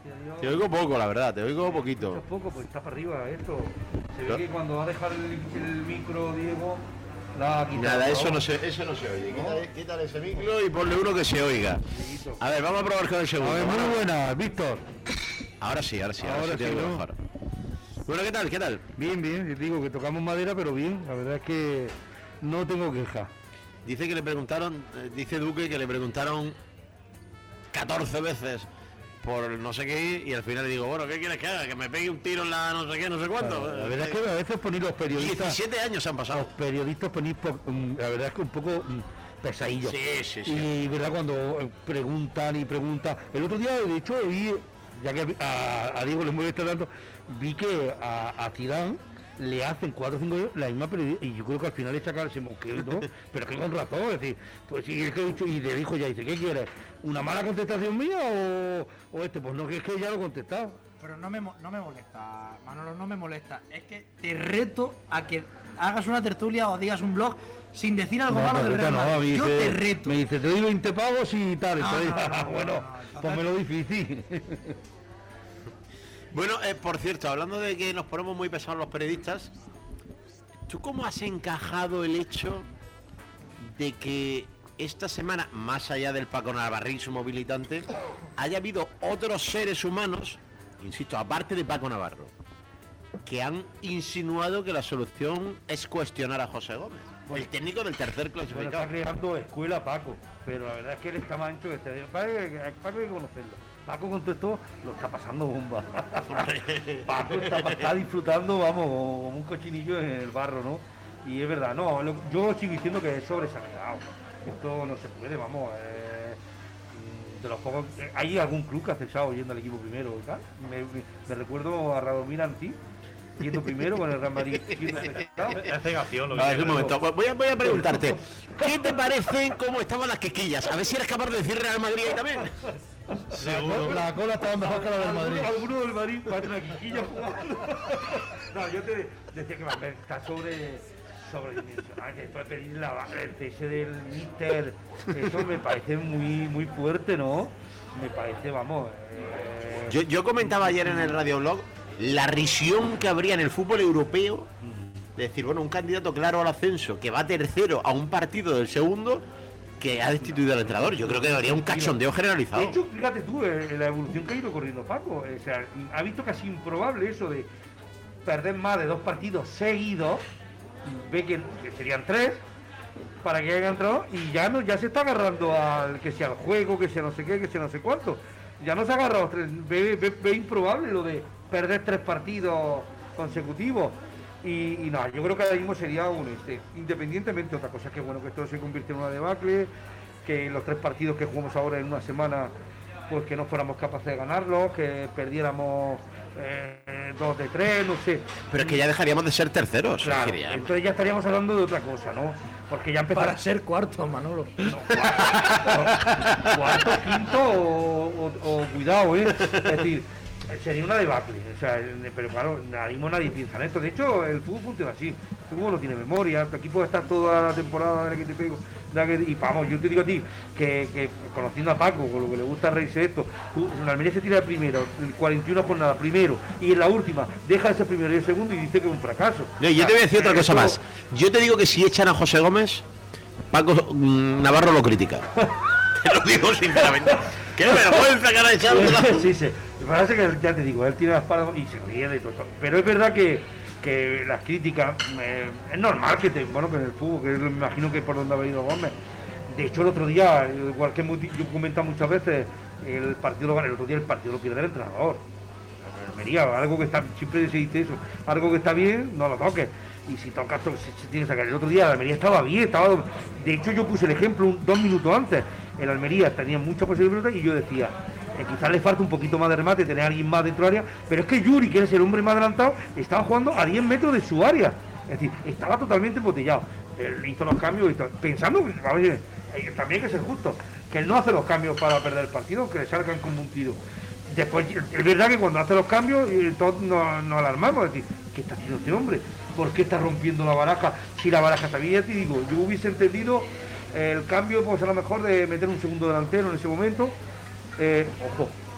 Te oigo poco, la verdad, te oigo poquito. Un poco, pues está para arriba esto. Se ve ¿No? que cuando va a dejar el, el micro, Diego, la ha quitado. Nada, eso no se, eso no se oye. Quítale, quítale ese micro y ponle uno que se oiga. A ver, vamos a probar con el segundo. A ver, muy Vamos. buenas, Víctor. Ahora sí, ahora sí, ahora, Ahora sí te sí, oigo ¿no? mejor. Bueno, ¿qué tal? ¿Qué tal? Bien, bien, yo digo que tocamos madera, pero bien. La verdad es que no tengo queja. Dice que le preguntaron, eh, dice Duque que le preguntaron catorce veces por no sé qué y al final le digo, bueno, ¿qué quieres que haga? Que me pegue un tiro en la no sé qué, no sé cuánto. Claro, la verdad es que a veces ponéis los periodistas... diecisiete años han pasado. Los periodistas ponéis, po- mm, la verdad es que un poco mm, pesadillos. Sí, sí, sí. Y verdad cuando eh, preguntan y preguntan... El otro día, de hecho, vi, ya que a, a Diego le molesta tanto, vi que a, a Tirán le hacen cuatro o cinco años la misma periodista, y yo creo que al final le saca ese moqueo, ¿no? Pero que con razón, es decir, pues sí, es que he dicho, y le dijo ya, dice, ¿qué quieres? ¿Una mala contestación mía o, o este? Pues no, que es que ya lo he contestado. Pero no me, mo- no me molesta, Manolo, no me molesta. Es que te reto a que hagas una tertulia o digas un blog sin decir algo No, malo del Carlota, Real no, Madrid. me Yo dice- te reto. Me dice, te doy veinte pavos y tal. No, entonces, no, no, no, bueno, no, no, pónmelo difícil. Bueno, eh, por cierto, hablando de que nos ponemos muy pesados los periodistas, ¿tú cómo has encajado el hecho de que esta semana, más allá del Paco Navarrín, su movilitante, haya habido otros seres humanos, insisto, aparte de Paco Navarro, que han insinuado que la solución es cuestionar a José Gómez, el técnico del tercer Bueno, está clasificado? creando escuela Paco, pero la verdad es que él está más ancho que este. Paco, Paco hay que conocerlo. Paco contestó, lo está pasando bomba. Paco está, está disfrutando, vamos, como un cochinillo en el barro, ¿no? Y es verdad, no, lo- yo sigo diciendo que es sobreexagerado. Esto no se puede, vamos. Eh, mm, de los pocos, eh, ¿hay algún club que ha cesado yendo al equipo primero y tal? Me, me- me recuerdo a Radomir Antí yendo primero con el Real Madrid. Siendo cesado. A ver, un momento, voy a, voy a preguntarte, ¿qué te parecen cómo estaban las quequillas? A ver si eres capaz de decir Real Madrid ahí también. Seguro. La cola estaba mejor que la del Madrid. Alguno del Madrid parece una quiquilla jugando. No, yo te decía que va, está sobre sobredimensionado, que esto de pedir la, el cese del míster, eso me parece muy muy fuerte, ¿no? Me parece, vamos. Eh... Yo, yo comentaba ayer en el radioblog la risión que habría en el fútbol europeo de decir, bueno, un candidato claro al ascenso que va tercero a un partido del segundo que ha destituido al entrenador. Yo creo que habría un cachondeo generalizado. De hecho, fíjate tú, eh, la evolución que ha ido corriendo Paco. O sea, ha visto casi improbable eso de perder más de dos partidos seguidos, ve que, que serían tres, para que haya entrado, y ya no, ya se está agarrando al que sea el juego, que sea no sé qué, que sea no sé cuánto. Ya no se ha agarrado tres, ve, ve- ve improbable lo de perder tres partidos consecutivos. Y, y no, yo creo que ahora mismo sería un este, independientemente, otra cosa es que bueno que esto se convierte en una debacle, que los tres partidos que jugamos ahora en una semana, pues que no fuéramos capaces de ganarlos, que perdiéramos eh, dos de tres, no sé. Pero es que ya dejaríamos de ser terceros. Claro, diría. entonces ya estaríamos hablando de otra cosa, ¿no? Porque ya empezar Para ser cuarto, Manolo. cuarto, quinto o, o- o cuidado, ¿eh? Es decir, sería una debacle, o sea, pero claro, ahora mismo nadie piensa en esto. De hecho, el fútbol funciona así. El fútbol no tiene memoria, tu equipo está toda la temporada de la que te pego. de la que- y vamos, yo te digo a ti, que, que conociendo a Paco, con lo que le gusta reírse de esto, tú, en Almería se tira el primero, el cuarenta y una jornada primero, y en la última deja ese primero y el segundo y dice que es un fracaso. No, yo te voy a decir otra cosa Esto- más. Yo te digo que si echan a José Gómez, Paco mm, Navarro lo critica. Te lo digo sinceramente. ¡Qué vergüenza que han echado! Sí, sí. Me parece que ya te digo, él tiene las palas y se ríe de todo. Pero es verdad que, que las críticas, eh, es normal que te, bueno, que en el fútbol, que me imagino que es por donde ha venido Gómez. De hecho, el otro día, igual que hemos di- yo he comentado muchas veces, el partido lo gana, el otro día el partido lo pierde el entrenador. En Almería, algo que está, siempre se dice eso, algo que está bien, no lo toques. Y si tocas, to- se, se tiene que sacar. El otro día el Almería estaba bien, estaba. De hecho, yo puse el ejemplo un- dos minutos antes. El Almería tenía mucha posibilidad de pelota y yo decía, eh, quizás le falta un poquito más de remate, tener a alguien más dentro del área, pero es que Yuri, que es el hombre más adelantado, estaba jugando a diez metros de su área. Es decir, estaba totalmente embotellado. Él hizo los cambios y to- pensando que, a ver, eh, también hay que ser justo, que él no hace los cambios para perder el partido, que le salgan como un tiro. Después, es verdad que cuando hace los cambios, eh, todos nos, nos alarmamos, es decir, ¿qué está haciendo este hombre? ¿Por qué está rompiendo la baraja? Si la baraja está bien, ya te digo, yo hubiese entendido el cambio, pues a lo mejor de meter un segundo delantero en ese momento. Eh, ojo,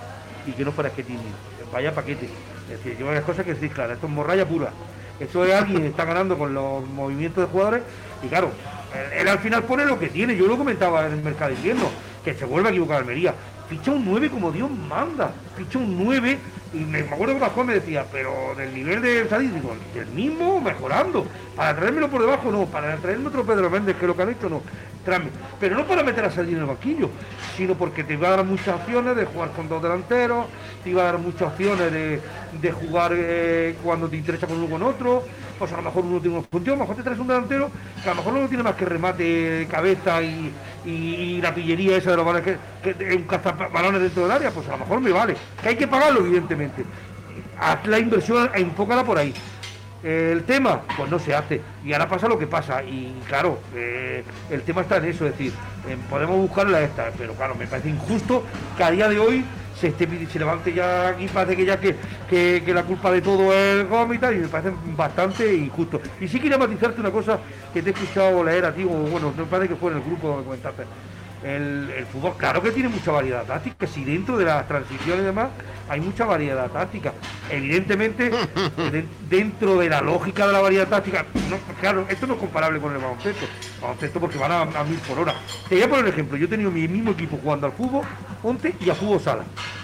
y que no fuera que tiene. Vaya paquete. Es decir, yo hay cosas que decir claro, esto es morralla pura. Esto es alguien que está ganando con los movimientos de jugadores y claro, él, él al final pone lo que tiene. Yo lo comentaba en el mercado de invierno, que se vuelve a equivocar Almería. Ficha un nueve como Dios manda, ficha un nueve y me, me acuerdo que Pascual me decía, pero del nivel del Cádiz, digo, del mismo mejorando, para traérmelo por debajo no, para traerme otro Pedro Méndez que lo que han hecho no, tráeme, pero no para meter a Salir en el banquillo, sino porque te iba a dar muchas opciones de jugar con dos delanteros, te iba a dar muchas opciones de, de jugar eh, cuando te interesa con uno con otro, pues a lo mejor uno tiene una función, a lo mejor te traes un delantero que a lo mejor no tiene más que remate de cabeza y, y, y la pillería esa de los balones, que, que un cazabalones dentro del área, pues a lo mejor me vale, que hay que pagarlo evidentemente, haz la inversión, enfócala por ahí. El tema, pues no se hace, y ahora pasa lo que pasa, y claro, eh, el tema está en eso, es decir, eh, podemos buscarla esta, pero claro, me parece injusto que a día de hoy se esté se levante ya aquí, parece que ya que, que, que la culpa de todo es Gómez y tal, y me parece bastante injusto. Y sí quería matizarte una cosa que te he escuchado leer a ti, o bueno, me parece que fue en el grupo donde comentaste. El, el fútbol, claro que tiene mucha variedad táctica, si dentro de las transiciones y demás hay mucha variedad táctica. Evidentemente, de, dentro de la lógica de la variedad táctica, no, claro, esto no es comparable con el baloncesto, baloncesto porque van a, a mil por hora. Te voy a poner un ejemplo, yo he tenido mi mismo equipo jugando al fútbol, once y a fútbol sala.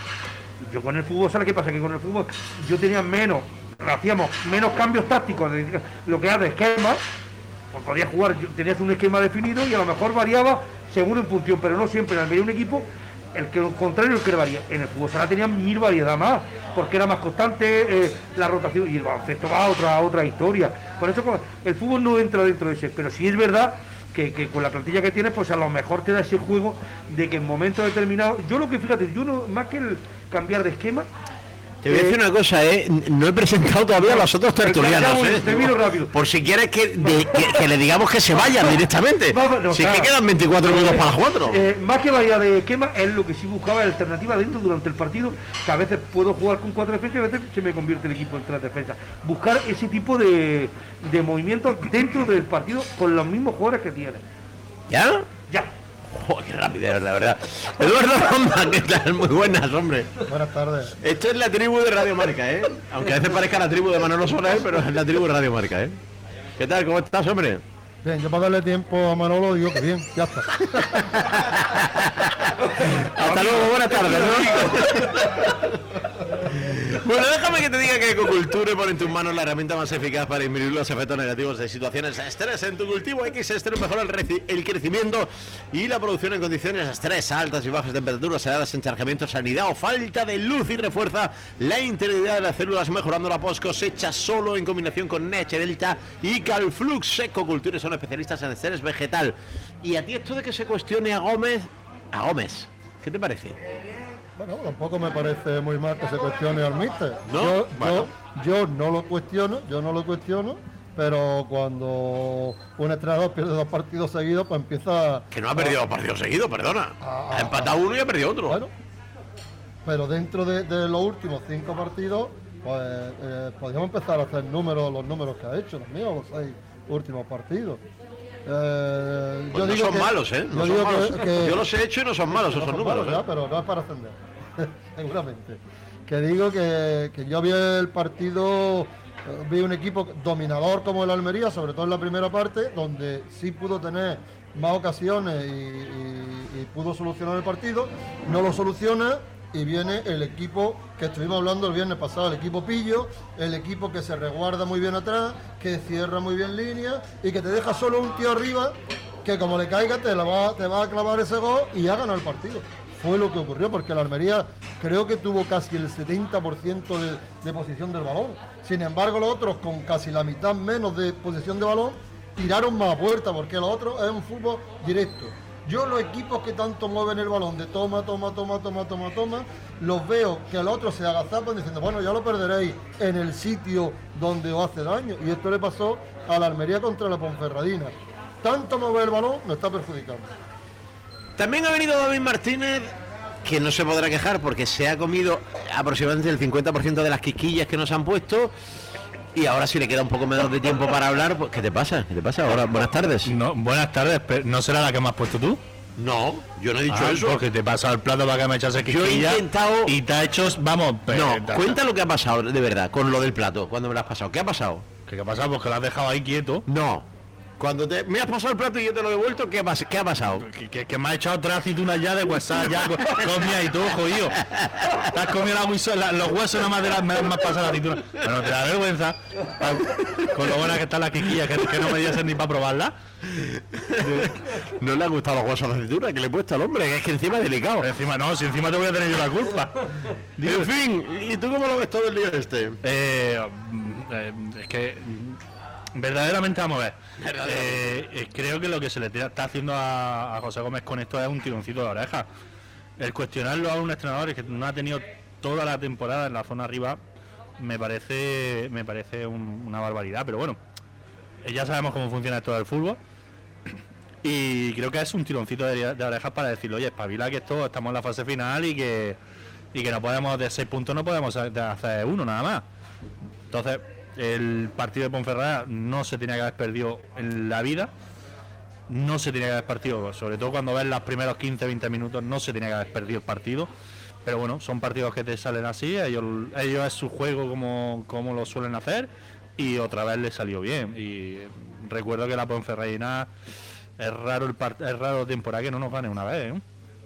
Yo con el fútbol sala, ¿qué pasa? Que con el fútbol yo tenía menos, hacíamos menos cambios tácticos, de, lo que era de esquema, pues podías jugar, tenías un esquema definido y a lo mejor variaba según en función, pero no siempre. En Almería un equipo, el que lo contrario el que varía. En el fútbol sala tenía mil variedad más, porque era más constante eh, la rotación, y el baloncesto va a otra, a otra historia. Por eso el fútbol no entra dentro de ese, pero sí es verdad que, que con la plantilla que tienes, pues a lo mejor te da ese juego de que en momentos determinados, yo lo que fíjate, yo no, más que el cambiar de esquema, te voy a decir una cosa, ¿eh? No he presentado todavía a los otros tertulianos, ¿eh? Te miro rápido. Por si quieres que, de, que, que le digamos que se vayan directamente. No, no, si claro. es que quedan veinticuatro minutos para las cuatro. Eh, más que vaya de esquema, es lo que sí buscaba de alternativa dentro durante el partido, que a veces puedo jugar con cuatro defensas y a veces se me convierte el equipo en tres defensas. Buscar ese tipo de, de movimientos dentro del partido con los mismos jugadores que tiene. ¿Ya? Ya. Joder, qué rapidez, la verdad. Eduardo Ronda, ¿qué tal? Muy buenas, hombre. Buenas tardes. Esto es la tribu de Radio Marca, ¿eh? Aunque a veces parezca la tribu de Manolo Soler, pero es la tribu de Radio Marca, ¿eh? ¿Qué tal? ¿Cómo estás, hombre? Bien, yo para darle tiempo a Manolo digo que bien, ya está. Hasta luego, buenas tardes, ¿no? Bueno, déjame que te diga que Ecoculture pone en tus manos la herramienta más eficaz para disminuir los efectos negativos de situaciones de estrés en tu cultivo. X Estrés mejora el, reci- el crecimiento y la producción en condiciones de estrés, altas y bajas temperaturas, heladas, encharcamiento, sanidad o falta de luz, y refuerza la integridad de las células mejorando la post cosecha solo en combinación con Neche Delta y Calflux. Ecoculture son especialistas en estrés vegetal. Y a ti esto de que se cuestione a Gómez, a Gómez, ¿qué te parece? Bueno, tampoco me parece muy mal que se cuestione al míster. ¿No? Yo, Bueno. yo, yo no lo cuestiono, yo no lo cuestiono, pero cuando un entrenador pierde dos partidos seguidos, pues empieza... Que no ha perdido dos partidos seguidos, perdona. Ha empatado uno y ha perdido otro. Bueno, pero dentro de, de los últimos cinco partidos, pues eh, podríamos empezar a hacer números, los números que ha hecho, los míos, los seis últimos partidos. Eh, Pues no son malos, ¿eh? No yo son digo malos. que- que- Yo los he hecho y no son malos no esos son números, malos, ¿eh? ya, pero no es para ascender, seguramente. Que digo que, que yo vi el partido, eh, vi un equipo dominador como el Almería, sobre todo en la primera parte, donde sí pudo tener más ocasiones y, y- y pudo solucionar el partido. No lo soluciona y viene el equipo que estuvimos hablando el viernes pasado, el equipo pillo, el equipo que se resguarda muy bien atrás, que cierra muy bien línea y que te deja solo un tío arriba que como le caiga te, la va, te va a clavar ese gol y ha ganado el partido. Fue lo que ocurrió, porque la Almería creo que tuvo casi el setenta por ciento de, de posición del balón. Sin embargo, los otros, con casi la mitad menos de posición de balón, tiraron más a puerta, porque los otros es un fútbol directo. Yo los equipos que tanto mueven el balón de toma, toma, toma, toma, toma, toma, los veo que al otro se agazapan diciendo, bueno, ya lo perderéis en el sitio donde os hace daño. Y esto le pasó a la Almería contra la Ponferradina. Tanto mover el balón nos está perjudicando. También ha venido David Martínez, que no se podrá quejar porque se ha comido aproximadamente el cincuenta por ciento de las quisquillas que nos han puesto. Y ahora si le queda un poco menos de tiempo para hablar, pues ¿qué te pasa? ¿Qué te pasa? Ahora, buenas tardes. No, buenas tardes, pero ¿no será la que me has puesto tú? No, yo no he dicho Ah, eso. Porque te he pasado el plato para que me echase Yo he quisquilla intentado- y te ha hecho, vamos... No, eh, cuenta lo que ha pasado, de verdad, con lo del plato, cuando me lo has pasado. ¿Qué ha pasado? ¿Qué ha pasado? Porque lo has dejado ahí quieto. No. Cuando te, me has pasado el plato y yo te lo he devuelto, ¿qué ha, pas- qué ha pasado? Que, que, que me ha echado tres aceitunas ya de WhatsApp, ya co- comía y todo, jodido. Te has comido la hueso- la- los huesos nada más de las me me has pasado la aceituna. Bueno, te da vergüenza. Pa- Con lo buena que están las quiquillas, que, que no me dices ni para probarla. No le ha gustado los huesos de aceituna que le he puesto al hombre, que es que encima es delicado. Encima no, si encima te voy a tener yo la culpa. En fin, ¿y tú cómo lo ves todo el día este? Eh, mm, eh, es que mm, verdaderamente vamos a ver. Eh, eh, creo que lo que se le tira- está haciendo a, a José Gómez con esto es un tironcito de oreja. El cuestionarlo a un entrenador que no ha tenido toda la temporada en la zona arriba me parece me parece un- una barbaridad, pero bueno, eh, ya sabemos cómo funciona esto del fútbol. Y creo que es un tironcito de, de orejas para decirle, oye, espabila que esto, estamos en la fase final y que y que no podemos, de seis puntos no podemos hacer uno nada más. Entonces, el partido de Ponferrada no se tenía que haber perdido en la vida, no se tenía que haber partido, sobre todo cuando ves los primeros quince veinte minutos, no se tenía que haber perdido el partido. Pero bueno, son partidos que te salen así, ellos, ellos es su juego como, como lo suelen hacer, y otra vez les salió bien. Y recuerdo que la Ponferradina es raro el part- es raro temporada que no nos gane una vez, ¿eh?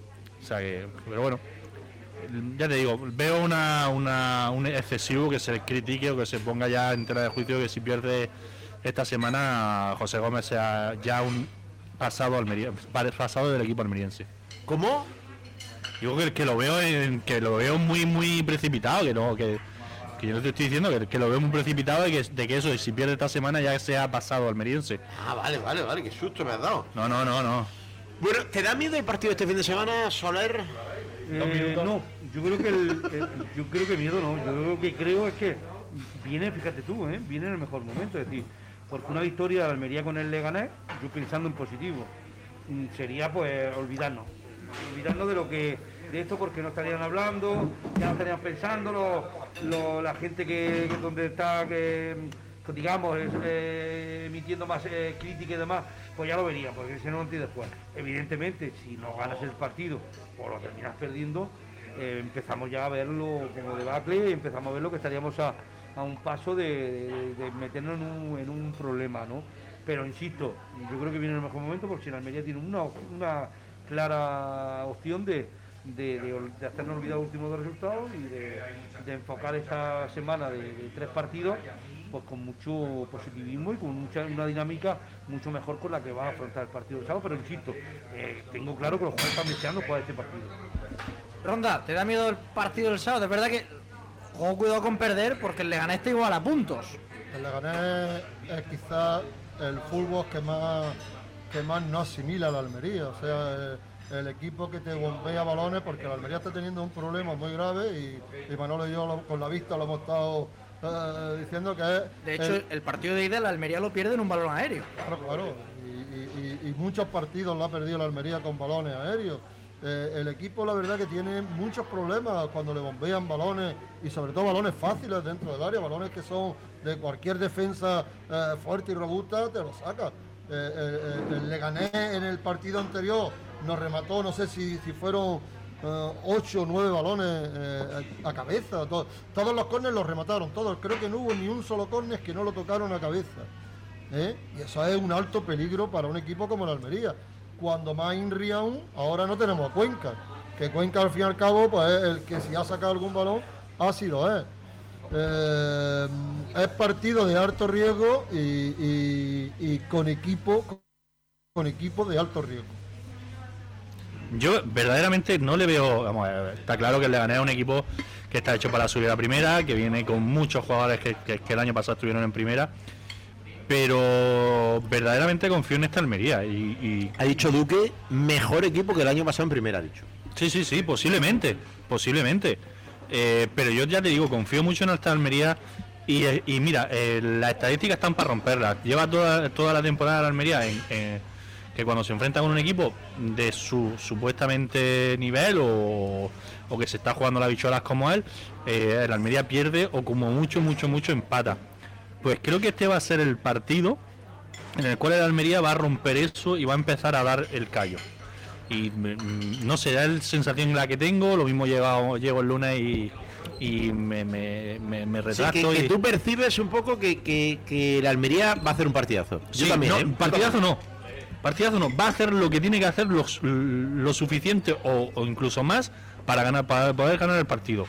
O sea que, pero bueno, ya te digo, veo una, una un excesivo que se critique o que se ponga ya en tela de juicio que si pierde esta semana José Gómez sea ya un pasado almería, pasado del equipo almeriense. ¿Cómo? Digo que, que lo veo en, que lo veo muy muy precipitado, que no que, que yo no te estoy diciendo que, que lo veo muy precipitado de que, de que eso, de si pierde esta semana ya sea pasado almeriense. Ah, vale, vale, vale, qué susto me has dado. No, no, no, no. Bueno, ¿te da miedo el partido este fin de semana, Soler? Eh, no, yo creo que el, el- yo creo que miedo no, yo lo que creo es que viene, fíjate tú, ¿eh? viene en el mejor momento, es decir, porque una victoria de Almería con el Leganés, yo pensando en positivo, mm, sería pues olvidarnos, olvidarnos de lo que, de esto porque no estarían hablando, ya no estarían pensando, lo- lo- la gente que, que donde está, que, que digamos, es, eh, emitiendo más eh, crítica y demás, pues ya lo vería, porque si no antes y después. Evidentemente, si no ganas el partido o lo terminas perdiendo, eh, empezamos ya a verlo como debacle y empezamos a verlo que estaríamos a, a un paso de, de- de meternos en un, en un problema, ¿no? Pero insisto, yo creo que viene el mejor momento porque si la Almería tiene una, una clara opción de, de, de ol- de hacernos olvidar los últimos dos resultados y de, de enfocar esta semana de, de tres partidos pues con mucho positivismo y con mucha una dinámica mucho mejor con la que va a afrontar el partido del sábado, pero insisto, eh, tengo claro que los jugadores están deseando jugar este partido. Ronda, ¿te da miedo el partido del sábado? Es verdad que ojo, cuidado con perder porque el Leganés está igual a puntos. El Leganés es quizás el fútbol que más que más no asimila a la Almería, o sea, eh, el equipo que te bombea balones, porque la Almería está teniendo un problema muy grave y, y Manolo y yo lo- con la vista lo hemos estado eh, diciendo que es... De hecho, el- el partido de ida, la Almería lo pierde en un balón aéreo. Claro, claro. Y, y- y- y muchos partidos lo ha perdido la Almería con balones aéreos. Eh, el equipo, la verdad, que tiene muchos problemas cuando le bombean balones y sobre todo balones fáciles dentro del área, balones que son de cualquier defensa eh, fuerte y robusta, te lo saca. Eh, eh, eh, el Leganés en el partido anterior nos remató, no sé si, si fueron eh, ocho o nueve balones eh, a cabeza. To- todos los córneres los remataron, todos. Creo que no hubo ni un solo córner que no lo tocaron a cabeza. ¿eh? Y eso es un alto peligro para un equipo como el Almería. Cuando más INRI aún, ahora no tenemos a Cuenca, que Cuenca al fin y al cabo pues es el que si ha sacado algún balón, así lo es. Eh, es partido de alto riesgo y, y- y con equipo con equipo de alto riesgo. Yo verdaderamente no le veo, vamos, a ver, está claro que el Leganés es un equipo que está hecho para subir a primera, que viene con muchos jugadores que, que- que el año pasado estuvieron en primera, pero verdaderamente confío en esta Almería. Y, y... Ha dicho Duque, mejor equipo que el año pasado en primera, ha dicho. Sí, sí, sí, posiblemente, posiblemente. Eh, pero yo ya te digo, confío mucho en esta Almería y, eh, y mira, eh, las estadísticas están para romperlas. Lleva toda, toda la temporada la Almería en, eh, que cuando se enfrenta con un equipo de su supuestamente nivel o, o que se está jugando las bicholas como él, eh, el Almería pierde o como mucho, mucho, mucho empata. Pues creo que este va a ser el partido en el cual el Almería va a romper eso y va a empezar a dar el callo. y mm, no sé, es la sensación la que tengo. Lo mismo llego, llego el lunes y, y me, me, me, me retracto. Sí, que, que y... tú percibes un poco que, que, que el Almería va a hacer un partidazo. Yo Sí, también, no, ¿eh? partidazo no. Partidazo no. Va a hacer lo que tiene que hacer lo, lo suficiente o, o incluso más para ganar, para poder ganar el partido.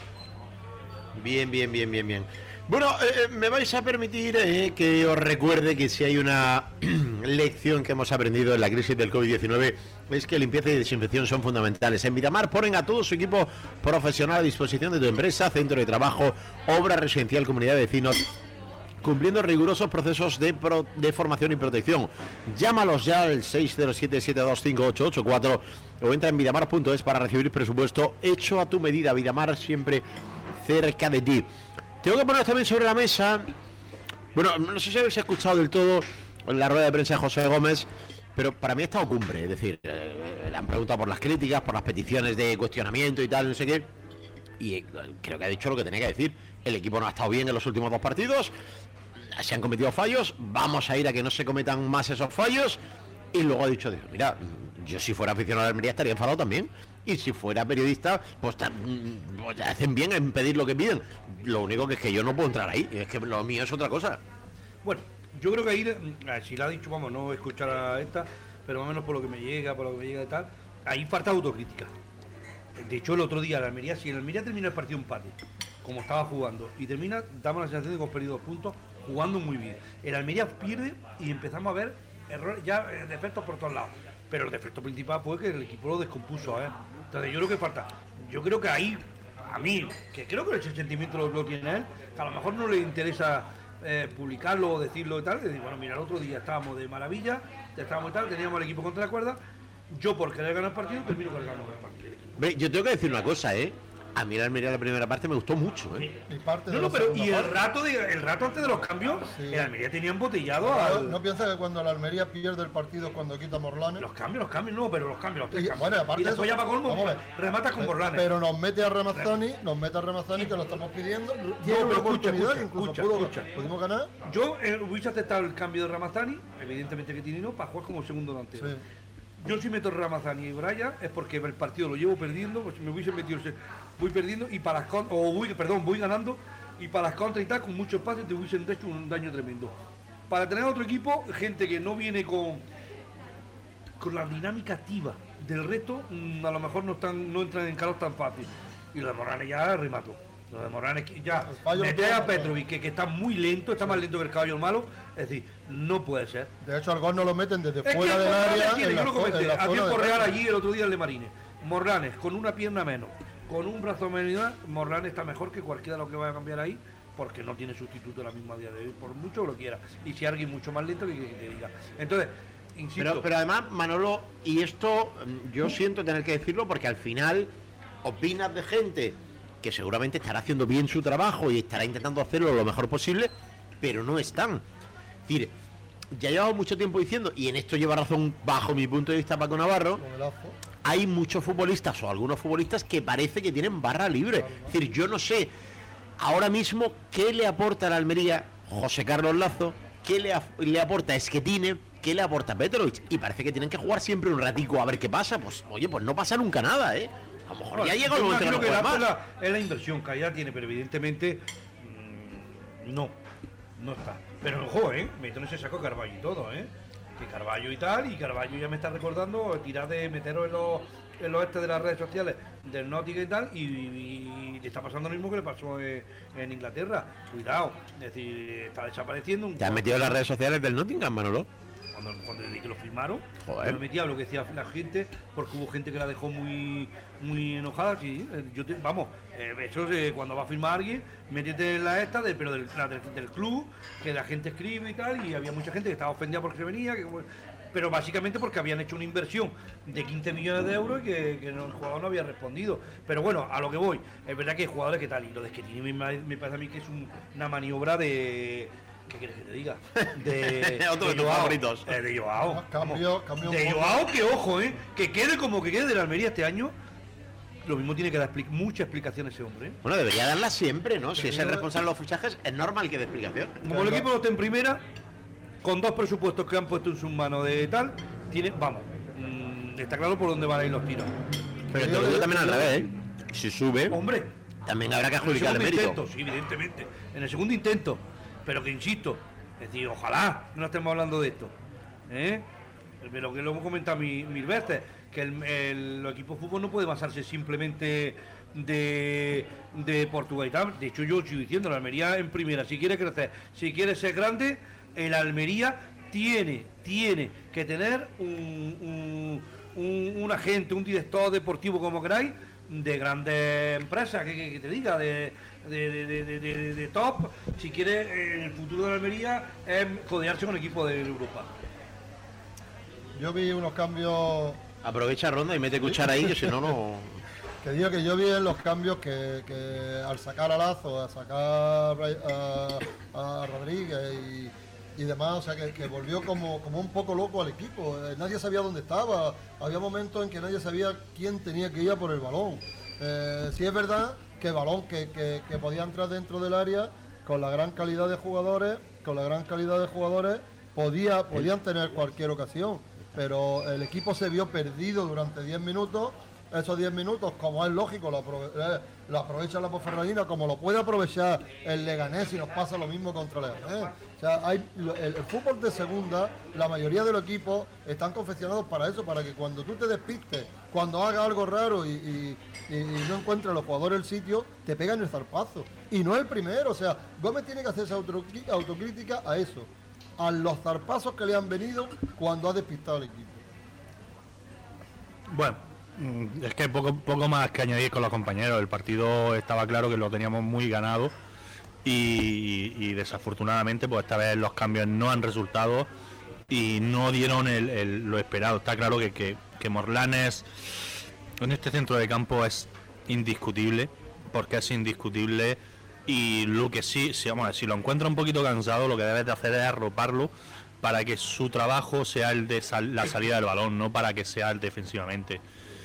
Bien, bien, bien, bien, bien. Bueno, eh, me vais a permitir eh, que os recuerde que si hay una lección que hemos aprendido en la crisis del COVID diecinueve es que limpieza y desinfección son fundamentales. En Vidamar ponen a todo su equipo profesional a disposición de tu empresa, centro de trabajo, obra residencial, comunidad de vecinos, cumpliendo rigurosos procesos de, pro, de formación y protección. Llámalos ya al seis cero siete, siete dos cinco, ocho ocho cuatro o entra en vidamar punto es para recibir presupuesto hecho a tu medida. Vidamar siempre cerca de ti. Tengo que poner también sobre la mesa, bueno, no sé si habéis escuchado del todo la rueda de prensa de José Gómez, pero para mí ha estado cumbre, es decir, eh, le han preguntado por las críticas, por las peticiones de cuestionamiento y tal, no sé qué, y eh, creo que ha dicho lo que tenía que decir. El equipo no ha estado bien en los últimos dos partidos, se han cometido fallos, vamos a ir a que no se cometan más esos fallos, y luego ha dicho, mira, yo si fuera aficionado a la Almería estaría enfadado también. Y si fuera periodista, pues, pues hacen bien en pedir lo que piden. Lo único que es que yo no puedo entrar ahí, es que lo mío es otra cosa. Bueno, yo creo que ahí, si la ha dicho, vamos, no escuchar a esta, pero más o menos por lo que me llega, por lo que me llega y tal, ahí falta autocrítica. De hecho, el otro día, la Almería, si el Almería termina el partido empate, como estaba jugando, y termina, damos la sensación de que hemos perdido dos puntos, jugando muy bien. El Almería pierde y empezamos a ver errores, ya eh, defectos por todos lados. Pero el defecto principal fue que el equipo lo descompuso, ¿eh? Entonces yo creo que falta, yo creo que ahí, a mí, que creo que ese sentimiento lo, lo tiene él, que a lo mejor no le interesa eh, publicarlo o decirlo y tal, que bueno, mira, el otro día estábamos de maravilla, estábamos y tal, teníamos el equipo contra la cuerda, yo por querer ganar el partido, termino ganando el partido. Ve, yo tengo que decir una cosa, ¿eh? A mí la Almería la primera parte me gustó mucho, ¿eh? Y parte No, de no, la pero segunda y el parte. rato, de, el rato antes de los cambios, Sí. el Almería tenía embotellado ¿No, al... ¿No piensas que cuando la Almería pierde el partido cuando quita Morlanes? Los cambios, los cambios, no, pero los cambios, los tres Y, cambios. bueno, aparte y después de ya eso, para colmo, vamos a ver. remata con Pero- Borlanes. Pero nos mete a Ramazzani, nos mete a Ramazzani que lo estamos pidiendo. Tiene No, una pero escucha, oportunidad, escucha, incluso escucha, pudo- escucha. pudimos ganar. Yo eh, hubiese aceptado el cambio de Ramazani, evidentemente que tiene no, para jugar como segundo delantero. Sí. Yo si meto Ramazani y Brian es porque el partido lo llevo perdiendo, pues me hubiese metido, voy perdiendo y para las con- o voy, perdón, voy ganando y para las contras y tal, con mucho espacio te hubiesen hecho un daño tremendo. Para tener otro equipo, gente que no viene con con la dinámica activa del resto, mm, a lo mejor no están, no entran en calor tan fácil. Y lo de Morales ya remató. Lo de Morales que ya fallo mete no a puede- Petrovic, que, que está muy lento, está más lento que el caballo malo, es decir, no puede ser. De hecho, al gol no lo meten desde Es que fuera del Morlanes área. tiene, en yo la lo zo- comenté, en la a zona tiempo de real pérdida. allí el otro día el de Marines. Morlanes, con una pierna menos, con un brazo menos, Morlanes está mejor que cualquiera de los que vaya a cambiar ahí, porque no tiene sustituto ahora mismo a día de hoy, por mucho que lo quiera. Y si alguien mucho más lento, que, que te diga. Entonces, insisto. Pero, pero además, Manolo, y esto mm, yo siento tener que decirlo porque al final opinas de gente que seguramente estará haciendo bien su trabajo y estará intentando hacerlo lo mejor posible, pero no están. Es decir, ya llevamos mucho tiempo diciendo, y en esto lleva razón bajo mi punto de vista Paco Navarro, hay muchos futbolistas o algunos futbolistas que parece que tienen barra libre. Es decir, yo no sé ahora mismo qué le aporta a la Almería José Carlos Lazo, qué le, ap- le aporta Esquetine, qué le aporta Petrovic, y parece que tienen que jugar siempre un ratico a ver qué pasa. Pues oye, pues no pasa nunca nada, ¿eh? A lo mejor ya llega el Yo momento que no imagino que juegan la, más. la- es la inversión que allá tiene, pero evidentemente mm, no, no está. Pero ojo, ¿eh? Meto en ese saco Carballo y todo, ¿eh? Que Carballo y tal, y Carballo ya me está recordando tirar de meteros en los, en los este de las redes sociales del Nottingham y tal, y, y- y le está pasando lo mismo que le pasó en, en Inglaterra. Cuidado, es decir, está desapareciendo un ¿Te has metido en las redes sociales del Nottingham, Manolo? cuando, cuando desde que lo firmaron, Joder. yo me metía a lo que decía la gente, porque hubo gente que la dejó muy muy enojada. Sí, eh, yo te- vamos, eh, eso eh, cuando va a firmar alguien, métete en la esta, de, pero del, la del, del club, que la gente escribe y tal, y había mucha gente que estaba ofendida porque venía, que, pero básicamente porque habían hecho una inversión de quince millones de euros y que, que no, el jugador no había respondido. Pero bueno, a lo que voy, es verdad que hay jugadores que tal, y lo de Schettini me, me parece a mí que es un- una maniobra de... ¿Qué quieres que te diga? De, Otro de tus Joao. favoritos. Eh, de Joao. Cambió, cambió un De poco. Joao, que ojo, ¿eh? Que quede como que quede de la Almería este año. Lo mismo tiene que dar expli- mucha explicación ese hombre, ¿eh? Bueno, debería darla siempre, ¿no? Si es el responsable de los fichajes, es normal que dé explicación. Como el equipo no está en primera, con dos presupuestos que han puesto en sus manos de tal, tiene, vamos, mm, está claro por dónde van a ir los tiros. Pero te lo digo también al revés, ¿eh? Si sube, hombre, también habrá que en el adjudicar el segundo mérito. intento, sí, evidentemente, en el segundo intento, pero que insisto, es decir, ojalá no estemos hablando de esto, ¿eh? Pero que lo hemos comentado mil, mil veces, que el, el, los equipos de fútbol no puede basarse simplemente de, de Portugal y tal. De hecho, yo estoy diciendo, la Almería en primera, si quiere crecer, si quiere ser grande, el Almería tiene, tiene que tener un, un, un, un agente, un director deportivo, como queráis, de grandes empresas, que, que, que te diga, de, de, de, de, de, de top, si quiere en el futuro de la Almería es codearse con equipos de Europa. Yo vi unos cambios... Aprovecha Ronda y mete cuchara ahí, que si no, no... Que digo que yo vi en los cambios que, que al sacar a Lazo, a sacar a, a Rodríguez y, y demás, o sea, que, que volvió como, como un poco loco al equipo. Eh, nadie sabía dónde estaba. Había momentos en que nadie sabía quién tenía que ir a por el balón. Eh, sí es verdad que el balón que, que, que podía entrar dentro del área, con la gran calidad de jugadores, con la gran calidad de jugadores, podía, podían tener cualquier ocasión. Pero el equipo se vio perdido durante diez minutos. Esos diez minutos, como es lógico, lo, aprove eh, lo aprovecha la Ponferradina, como lo puede aprovechar el Leganés, y nos pasa lo mismo contra el Leganés. O sea, hay, el, el fútbol de segunda, la mayoría de los equipos están confeccionados para eso, para que cuando tú te despistes, cuando hagas algo raro y, y, y, y no encuentres los jugadores el sitio, te pegan el zarpazo. Y no es el primero, o sea, Gómez tiene que hacerse autocrítica a eso, a los zarpazos que le han venido cuando ha despistado al equipo. Bueno, es que poco, poco más que añadir con los compañeros. El partido estaba claro que lo teníamos muy ganado y, y desafortunadamente pues esta vez los cambios no han resultado y no dieron el, el, lo esperado. Está claro que, que, que Morlanes en este centro de campo es indiscutible, porque es indiscutible, y lo que sí, si, vamos a ver, si lo encuentra un poquito cansado, lo que debes de hacer es arroparlo para que su trabajo sea el de sal, la salida del balón, no para que sea el defensivamente.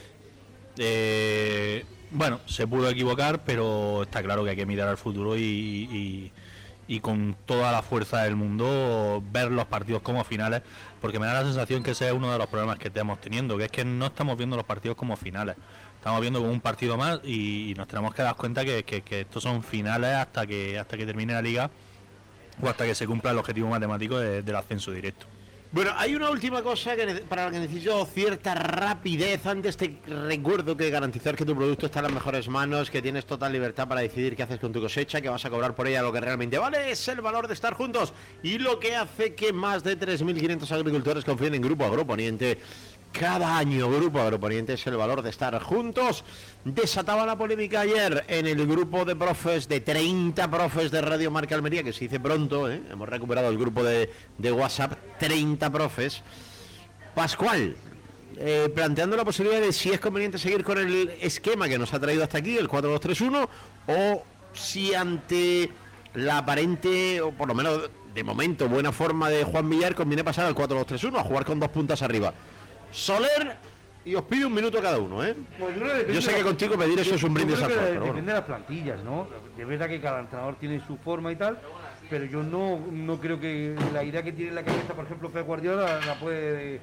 Eh, bueno, se pudo equivocar, pero está claro que hay que mirar al futuro y, y, y con toda la fuerza del mundo ver los partidos como finales, porque me da la sensación que ese es uno de los problemas que estamos teniendo, que es que no estamos viendo los partidos como finales, estamos viendo como un partido más y, y nos tenemos que dar cuenta que, que, que estos son finales hasta que hasta que termine la liga o hasta que se cumpla el objetivo matemático de, del ascenso directo. Bueno, hay una última cosa que para la que necesito cierta rapidez. Antes te recuerdo que garantizar que tu producto está en las mejores manos, que tienes total libertad para decidir qué haces con tu cosecha, que vas a cobrar por ella lo que realmente vale, es el valor de estar juntos y lo que hace que más de tres mil quinientos agricultores confíen en Grupo Agroponiente. Cada año Grupo Agroponiente es el valor de estar juntos. Desataba la polémica ayer en el grupo de profes, de treinta profes de Radio Marca Almería, que se dice pronto, ¿eh? Hemos recuperado el grupo de, de WhatsApp, treinta profes. Pascual, eh, planteando la posibilidad de si es conveniente seguir con el esquema que nos ha traído hasta aquí, el cuatro dos tres uno, o si ante la aparente, o por lo menos de momento, buena forma de Juan Villar, conviene pasar al cuatro dos tres uno, a jugar con dos puntas arriba. Soler, y os pido un minuto cada uno, ¿eh? Pues yo, yo sé que contigo pedir eso es un brindis al sol, pero depende bueno. de las plantillas, ¿no? De verdad que cada entrenador tiene su forma y tal, pero yo no, no creo que la idea que tiene en la cabeza, por ejemplo, Pep Guardiola, la puede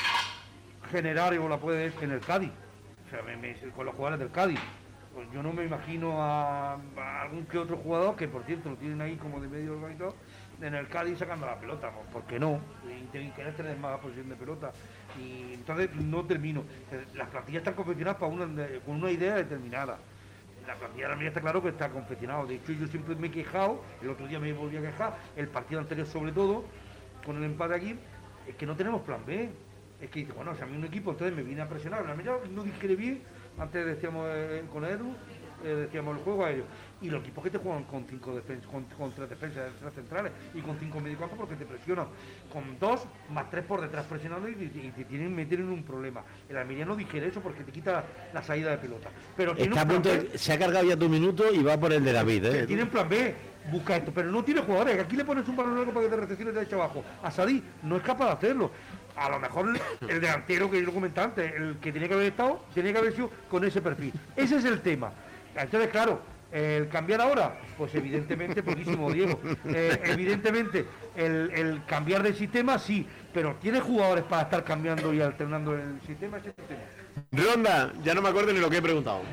generar o la puede en el Cádiz. O sea, me, me, con los jugadores del Cádiz. Pues yo no me imagino a, a algún que otro jugador, que por cierto lo tienen ahí como de medio organizado, en el Cádiz sacando la pelota, ¿por qué no? Y, y querer tener más posición de pelota. Y entonces no termino. Las plantillas están confeccionadas para una, con una idea determinada. La plantilla de la Almería está claro que está confeccionado. De hecho, yo siempre me he quejado, el otro día me volví a quejar, el partido anterior sobre todo, con el empate aquí, es que no tenemos plan B. Es que dice, bueno, si a mí un equipo entonces me viene a presionar. La Almería no digiere bien, antes decíamos eh, con Edu, eh, decíamos el juego aéreo. Y los equipos que te juegan con cinco defensas, con, con tres defensas, tres centrales y con cinco mediocampo porque te presionan con dos más tres por detrás presionando y, y, y te tienen meter en un problema. El Almería no digiere eso porque te quita la, la salida de pelota. Pero está a punto, de, se ha cargado ya tu minuto y va por el de David, ¿eh? Tienen plan B, busca esto, pero no tiene jugadores. Aquí le pones un balón largo para que te recepcione de hecho abajo. Asadí no es capaz de hacerlo. A lo mejor el delantero que yo lo comentaba antes, el que tenía que haber estado, tenía que haber sido con ese perfil. Ese es el tema. Entonces, claro, El cambiar ahora, pues evidentemente poquísimo, Diego. Eh, evidentemente, el, el cambiar de sistema sí, pero ¿tiene jugadores para estar cambiando y alternando el sistema? Ese sistema? Ronda, ya no me acuerdo ni lo que he preguntado.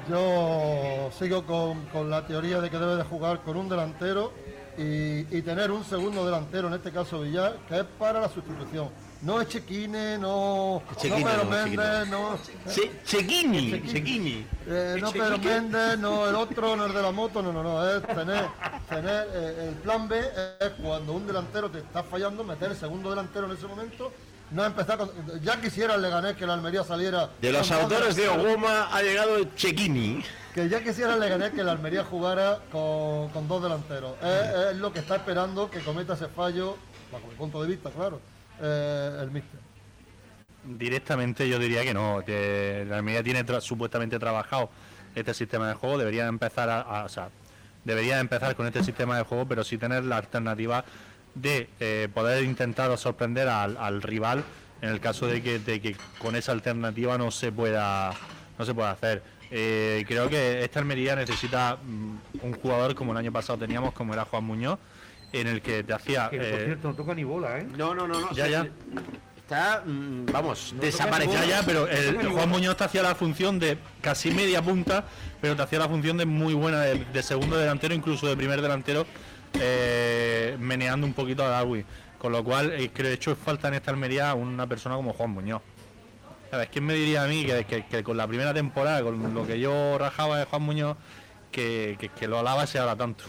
Yo sigo con, con la teoría de que debe de jugar con un delantero y, y tener un segundo delantero, en este caso Villar, que es para la sustitución. No es Chequine, no, Chequine, no Pedro no, Méndez, no... Che- Chequini, Chequini. Eh, no Chequini. Pedro Méndez, no el otro, no el de la moto, no, no, no, es tener, tener eh, el plan B es cuando un delantero te está fallando, meter el segundo delantero en ese momento, no empezar con... Ya quisiera el Leganés que la Almería saliera... De los con dos autores de delanteros. Oguma ha llegado Chequini. Que ya quisiera el Leganés que la Almería jugara con, con dos delanteros. Es, es lo que está esperando que cometa ese fallo, bajo mi punto de vista, claro, eh, el míster. Directamente yo diría que no, que la Almería tiene tra- supuestamente trabajado este sistema de juego, debería empezar a, a- o sea, debería empezar con este sistema de juego, pero sí tener la alternativa de eh, poder intentar sorprender al, al rival en el caso de que, de que con esa alternativa no se pueda no se pueda hacer. Eh, creo que esta Almería necesita mm, un jugador como el año pasado teníamos, como era Juan Muñoz, en el que te hacía... Que por eh, cierto, no toca ni bola, ¿eh? No, no, no, no. Ya, ya. Está, mm, vamos, No desaparecido. Ya, ya, pero el, Juan Muñoz te hacía la función de casi media punta, pero te hacía la función de muy buena de, de segundo delantero, incluso de primer delantero, eh, meneando un poquito a Darwin. Con lo cual, eh, creo que hecho falta en esta Almería una persona como Juan Muñoz. ¿Sabes? ¿Quién me diría a mí que, que- que con la primera temporada, con lo que yo rajaba de Juan Muñoz, que, que, que lo alaba se habla tanto?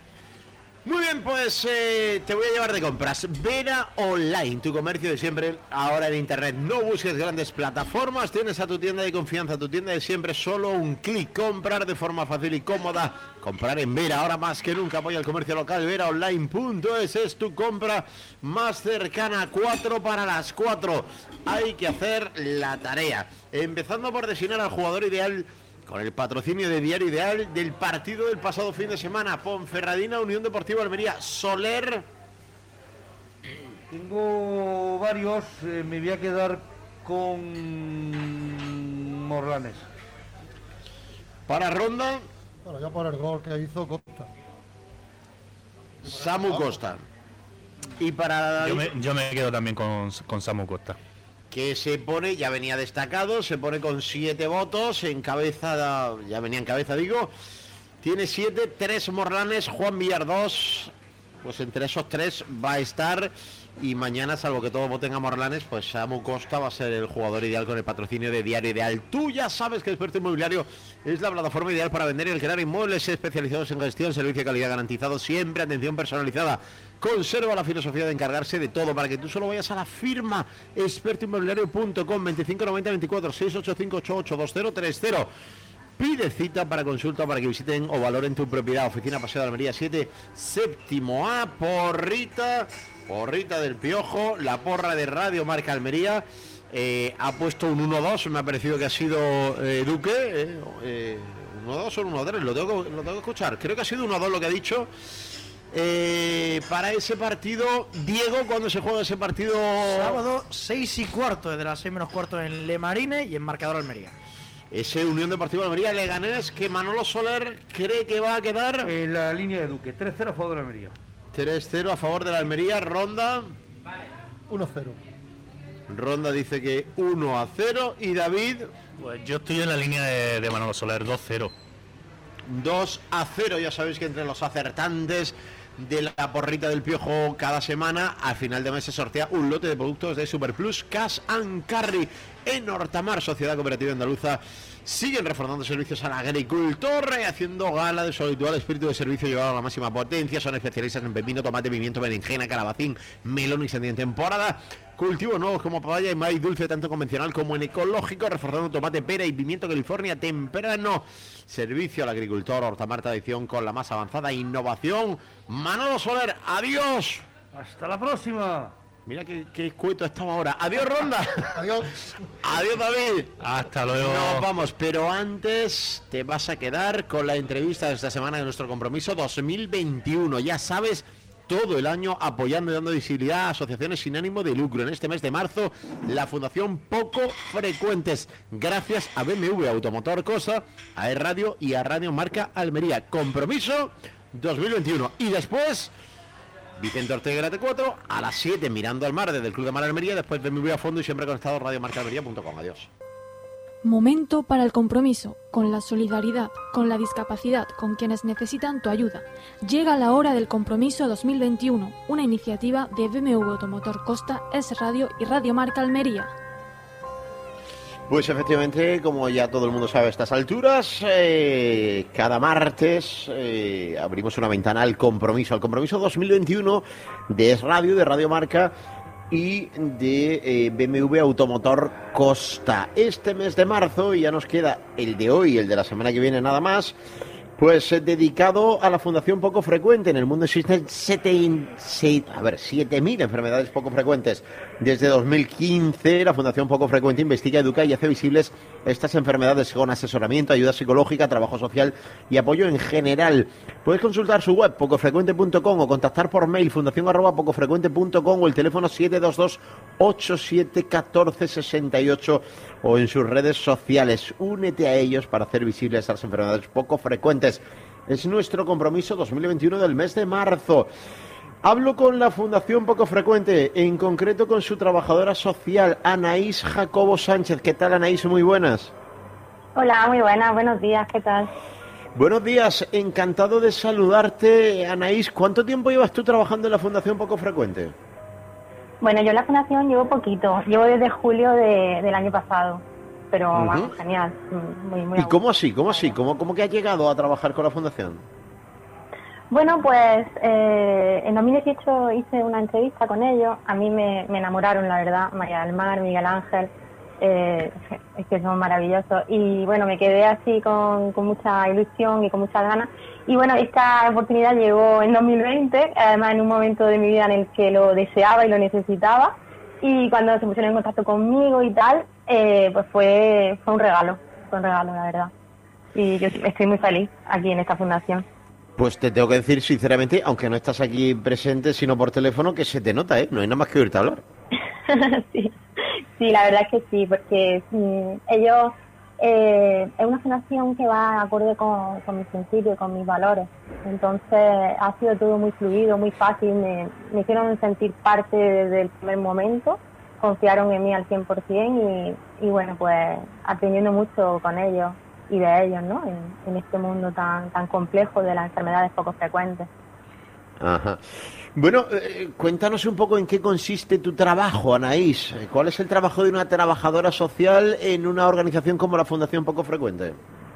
Muy bien, pues eh, te voy a llevar de compras. Vera Online, tu comercio de siempre, ahora en internet. No busques grandes plataformas, tienes a tu tienda de confianza, tu tienda de siempre, solo un clic. Comprar de forma fácil y cómoda. Comprar en Vera, ahora más que nunca apoya el comercio local. vera online punto es es tu compra más cercana. Cuatro para las cuatro. Hay que hacer la tarea. Empezando por designar al jugador ideal con el patrocinio de Diario Ideal del partido del pasado fin de semana. Ponferradina, Unión Deportiva Almería. Soler. Tengo varios, eh, me voy a quedar con Morlanes. Para Ronda, Bueno, ya por el gol que hizo Costa. Samu Costa. Y para Yo me, yo me quedo también con, con Samu Costa. que se pone, ya venía destacado, se pone con siete votos, encabeza, ya venía en cabeza digo, tiene siete, tres Morlanes, Juan Villar dos, pues entre esos tres va a estar, y mañana, salvo que todos voten a Morlanes, pues Samu Costa va a ser el jugador ideal con el patrocinio de Diario Ideal. Tú ya sabes que Experto Inmobiliario es la plataforma ideal para vender y alquilar inmuebles especializados en gestión, servicio de calidad garantizado, siempre atención personalizada. Conserva la filosofía de encargarse de todo para que tú solo vayas a la firma experto inmobiliario punto com. Veinticinco noventa veinticuatro seis ocho cinco ocho ocho dos cero tres cero. Pide cita para consulta para que visiten o valoren tu propiedad. Oficina Paseo de Almería siete, séptimo A. Porrita, porrita del Piojo, la porra de Radio Marca Almería. Eh, ha puesto un uno dos, me ha parecido que ha sido eh, Duque. Eh, eh, uno dos o uno tres, lo tengo, que- lo tengo que escuchar. Creo que ha sido uno dos lo que ha dicho. Eh, para ese partido, Diego, ¿cuándo se juega ese partido? Sábado seis y cuarto, desde las seis menos cuarto en Le Marine y en marcador Almería. Ese Unión Deportiva Almería Leganés, que Manolo Soler cree que va a quedar en la línea de Duque. tres cero a favor de Almería. tres cero a favor de la Almería. Ronda. uno cero. Ronda dice que uno a cero. Y David. Pues yo estoy en la línea de, de Manolo Soler, dos cero. dos a cero. Ya sabéis que entre los acertantes de la porrita del Piojo cada semana, al final de mes se sortea un lote de productos de Superplus Cash and Carry en Hortamar, Sociedad Cooperativa Andaluza. Siguen reforzando servicios al agricultor, eh, haciendo gala de su habitual espíritu de servicio llevado a la máxima potencia. Son especialistas en pepino, tomate, pimiento, berenjena, calabacín, melón y sandía en temporada. Cultivos nuevos como papaya y maíz dulce, tanto convencional como en ecológico, reforzando tomate, pera y pimiento California temprano. Servicio al agricultor, Hortamar tradición con la más avanzada innovación. Manolo Soler, adiós. Hasta la próxima. Mira qué, qué cueto estaba ahora. Adiós, Ronda. Adiós. Adiós, David. Hasta luego. Nos vamos, pero antes te vas a quedar con la entrevista de esta semana de nuestro compromiso dos mil veintiuno. Ya sabes todo el año apoyando y dando visibilidad a asociaciones sin ánimo de lucro. En este mes de marzo, la Fundación Poco Frecuentes, gracias a B M W Automotor Costa, a E-Radio y a Radio Marca Almería. Compromiso dos mil veintiuno. Y después, Vicente Ortega T cuatro, a las siete, mirando al mar desde el Club de Mar Almería, después B M W a fondo y siempre conectado a radio marca almería punto com. Adiós. Momento para el compromiso, con la solidaridad, con la discapacidad, con quienes necesitan tu ayuda. Llega la hora del compromiso dos mil veintiuno, una iniciativa de B M W Automotor Costa, Es-Radio y Radio Marca Almería. Pues efectivamente, como ya todo el mundo sabe a estas alturas, eh, cada martes eh, abrimos una ventana al compromiso, al compromiso dos mil veintiuno de Es-Radio, de Radio Marca y de eh, B M W Automotor Costa. Este mes de marzo, y ya nos queda el de hoy, el de la semana que viene nada más, pues eh, dedicado a la Fundación Poco Frecuente. En el mundo existen siete mil enfermedades poco frecuentes. Desde dos mil quince, la Fundación Poco Frecuente investiga, educa y hace visibles estas enfermedades con asesoramiento, ayuda psicológica, trabajo social y apoyo en general. Puedes consultar su web, pocofrecuente punto com, o contactar por mail, fundación arroba pocofrecuente punto com, o el teléfono siete dos dos, ocho siete uno cuatro seis ocho, o en sus redes sociales. Únete a ellos para hacer visibles estas enfermedades poco frecuentes. Es nuestro compromiso dos mil veintiuno del mes de marzo. Hablo con la Fundación Poco Frecuente, en concreto con su trabajadora social, Anaís Jacobo Sánchez. ¿Qué tal, Anaís? Muy buenas. Hola, muy buenas, buenos días, ¿qué tal? Buenos días, encantado de saludarte, Anaís. ¿Cuánto tiempo llevas tú trabajando en la Fundación Poco Frecuente? Bueno, yo en la fundación llevo poquito, llevo desde julio de, del año pasado, pero Uh-huh. vamos, genial, muy, muy ¿Y a gusto. cómo así? ¿Cómo así? ¿Cómo, cómo que has llegado a trabajar con la Fundación? Bueno, pues eh, en dos mil dieciocho hice una entrevista con ellos, a mí me, me enamoraron, la verdad, María del Mar, Miguel Ángel, eh, es que son maravillosos, y bueno, me quedé así con, con mucha ilusión y con muchas ganas, y bueno, esta oportunidad llegó en dos mil veinte, además en un momento de mi vida en el que lo deseaba y lo necesitaba, y cuando se pusieron en contacto conmigo y tal, eh, pues fue, fue un regalo, fue un regalo, la verdad, y yo estoy muy feliz aquí en esta fundación. Pues te tengo que decir sinceramente, aunque no estás aquí presente, sino por teléfono, que se te nota, ¿eh? No hay nada más que oírte hablar. sí, sí, la verdad es que sí, porque mm, ellos eh, es una fundación que va acorde con, con mis principios, con mis valores. Entonces ha sido todo muy fluido, muy fácil, me, me hicieron sentir parte desde el primer momento, confiaron en mí al cien por ciento y, y bueno, pues aprendiendo mucho con ellos y de ellos, ¿no? En, en este mundo tan tan complejo de las enfermedades poco frecuentes. Ajá. Bueno, eh, cuéntanos un poco en qué consiste tu trabajo, Anaís. ¿Cuál es el trabajo de una trabajadora social en una organización como la Fundación Poco Frecuente?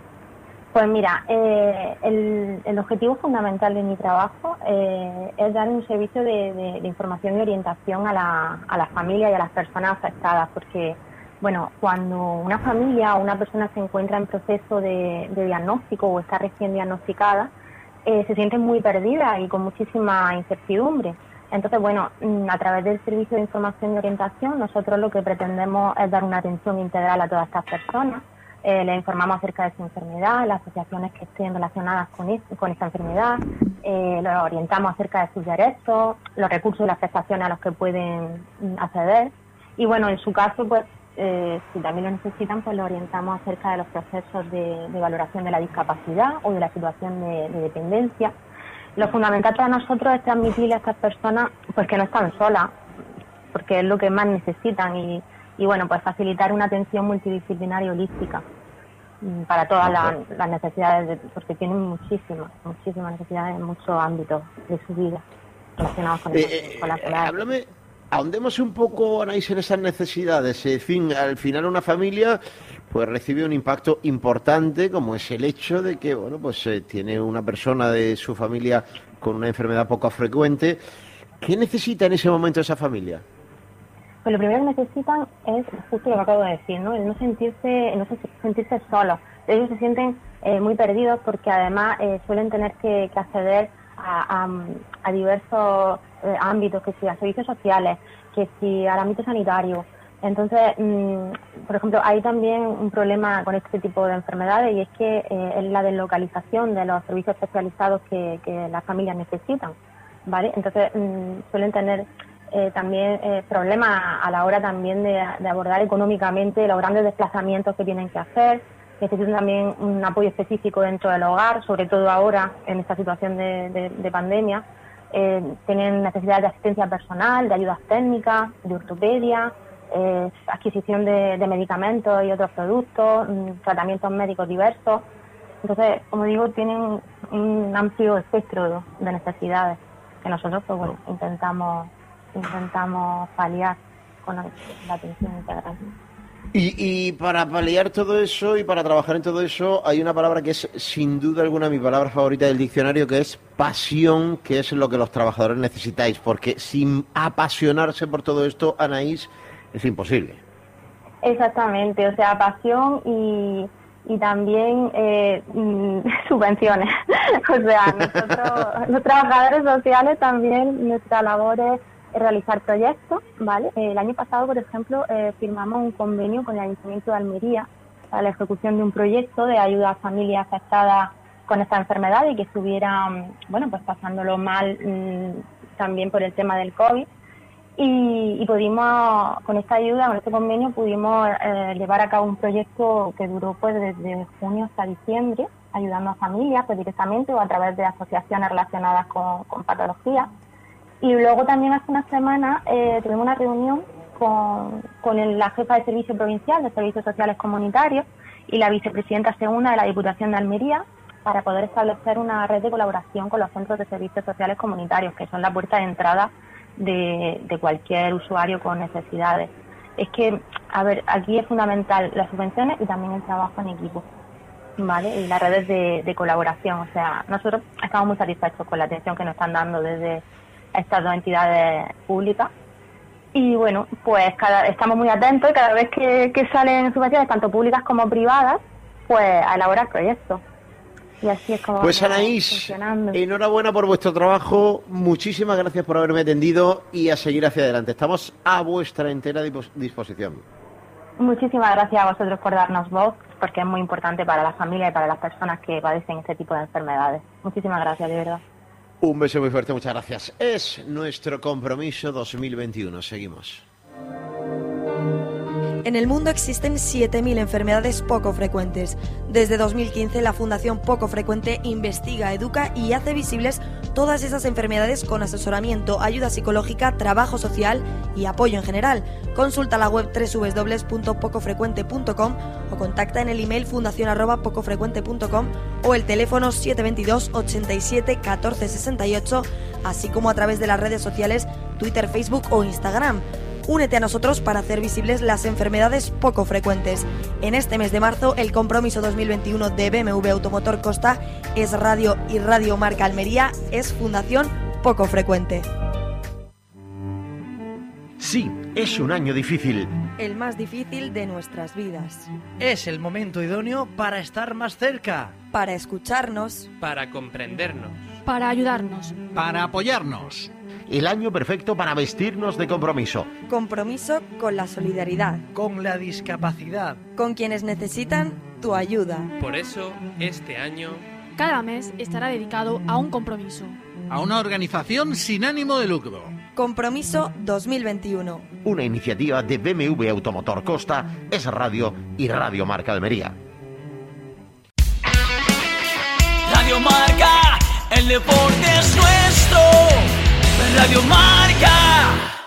Pues mira, eh, el, el objetivo fundamental de mi trabajo eh, es dar un servicio de, de, de información y orientación a la, a la familia y a las personas afectadas, porque bueno, cuando una familia o una persona se encuentra en proceso de, de diagnóstico o está recién diagnosticada, eh, se siente muy perdida y con muchísima incertidumbre. Entonces, bueno, a través del servicio de información y orientación, nosotros lo que pretendemos es dar una atención integral a todas estas personas. Eh, les informamos acerca de su enfermedad, las asociaciones que estén relacionadas con, es, con esta enfermedad, eh, los orientamos acerca de sus derechos, los recursos y las prestaciones a los que pueden acceder. Y bueno, en su caso, pues, Eh, si también lo necesitan, pues lo orientamos acerca de los procesos de, de valoración de la discapacidad o de la situación de, de dependencia. Lo fundamental para nosotros es transmitirle a estas personas pues que no están solas, porque es lo que más necesitan y, y bueno, pues facilitar una atención multidisciplinaria holística mm, para todas las, las necesidades, de, porque tienen muchísimas, muchísimas necesidades en muchos ámbitos de su vida relacionados con, el, Eh, con la eh, enfermedad. háblame, ahondemos un poco, Anaís, en esas necesidades. En fin, al final una familia pues recibe un impacto importante, como es el hecho de que bueno, pues eh, tiene una persona de su familia con una enfermedad poco frecuente. ¿Qué necesita en ese momento esa familia? Pues lo primero que necesitan es justo lo que acabo de decir, ¿no? El no sentirse, el no sentirse solos. Ellos se sienten eh, muy perdidos porque además eh, suelen tener que, que acceder a, a, a diversos eh, ámbitos, que si a servicios sociales, que si al ámbito sanitario. Entonces, mmm, por ejemplo, hay también un problema con este tipo de enfermedades y es que eh, es la deslocalización de los servicios especializados que, que las familias necesitan. ¿vale? Entonces mm, suelen tener eh, también eh, problemas a la hora también de, de abordar económicamente los grandes desplazamientos que tienen que hacer. Necesitan también un apoyo específico dentro del hogar, sobre todo ahora en esta situación de, de, de pandemia. Eh, tienen necesidades de asistencia personal, de ayudas técnicas, de ortopedia, eh, adquisición de, de medicamentos y otros productos, mm, tratamientos médicos diversos. Entonces, como digo, tienen un amplio espectro de necesidades que nosotros, pues bueno, intentamos intentamos paliar con la, la atención integral. Y, y para paliar todo eso y para trabajar en todo eso hay una palabra que es sin duda alguna mi palabra favorita del diccionario, que es pasión, que es lo que los trabajadores necesitáis, porque sin apasionarse por todo esto, Anaís, es imposible. Exactamente, o sea, pasión y, y también eh, mm, subvenciones. O sea, nosotros, los trabajadores sociales también, nuestra labor es realizar proyectos, ¿vale? El año pasado, por ejemplo, eh, firmamos un convenio con el Ayuntamiento de Almería para la ejecución de un proyecto de ayuda a familias afectadas con esta enfermedad y que estuvieran, bueno, pues pasándolo mal mmm, también por el tema del COVID. Y, y pudimos, con esta ayuda, con este convenio, pudimos eh, llevar a cabo un proyecto que duró pues desde junio hasta diciembre, ayudando a familias pues directamente o a través de asociaciones relacionadas con, con patologías. Y luego también hace una semana eh, tuvimos una reunión con, con el, la jefa de Servicio Provincial de Servicios Sociales Comunitarios y la vicepresidenta segunda de la Diputación de Almería para poder establecer una red de colaboración con los centros de servicios sociales comunitarios, que son la puerta de entrada de, de cualquier usuario con necesidades. Es que, a ver, aquí es fundamental las subvenciones y también el trabajo en equipo, ¿vale? Y las redes de, de colaboración. O sea, nosotros estamos muy satisfechos con la atención que nos están dando desde estas dos entidades públicas y bueno, pues cada, estamos muy atentos y cada vez que, que salen subvenciones tanto públicas como privadas, pues a elaborar proyectos y así es como pues Anaís, enhorabuena por vuestro trabajo, muchísimas gracias por haberme atendido y a seguir hacia adelante, estamos a vuestra entera disposición. Muchísimas gracias a vosotros por darnos voz, porque es muy importante para la familia y para las personas que padecen este tipo de enfermedades. Muchísimas gracias, de verdad. Un beso muy fuerte, muchas gracias. Es nuestro compromiso dos mil veintiuno. Seguimos. En el mundo existen siete mil enfermedades poco frecuentes. Desde dos mil quince, la Fundación Poco Frecuente investiga, educa y hace visibles todas esas enfermedades con asesoramiento, ayuda psicológica, trabajo social y apoyo en general. Consulta la web doble u doble u doble u punto poco frecuente punto com o contacta en el email fundación arroba poco frecuente punto com o el teléfono siete dos dos, ochenta y siete, catorce sesenta y ocho, así como a través de las redes sociales Twitter, Facebook o Instagram. Únete a nosotros para hacer visibles las enfermedades poco frecuentes. En este mes de marzo, el compromiso dos mil veintiuno de B M W Automotor Costa es radio y Radio Marca Almería es Fundación Poco Frecuente. Sí, es un año difícil. El más difícil de nuestras vidas. Es el momento idóneo para estar más cerca. Para escucharnos. Para comprendernos. Para ayudarnos. Para apoyarnos. El año perfecto para vestirnos de compromiso. Compromiso con la solidaridad. Con la discapacidad. Con quienes necesitan tu ayuda. Por eso, este año... Cada mes estará dedicado a un compromiso. A una organización sin ánimo de lucro. Compromiso dos mil veintiuno. Una iniciativa de B M W Automotor Costa, Es Radio y Radio Marca Almería. Radio Marca, el deporte es nuestro. Radio Marca.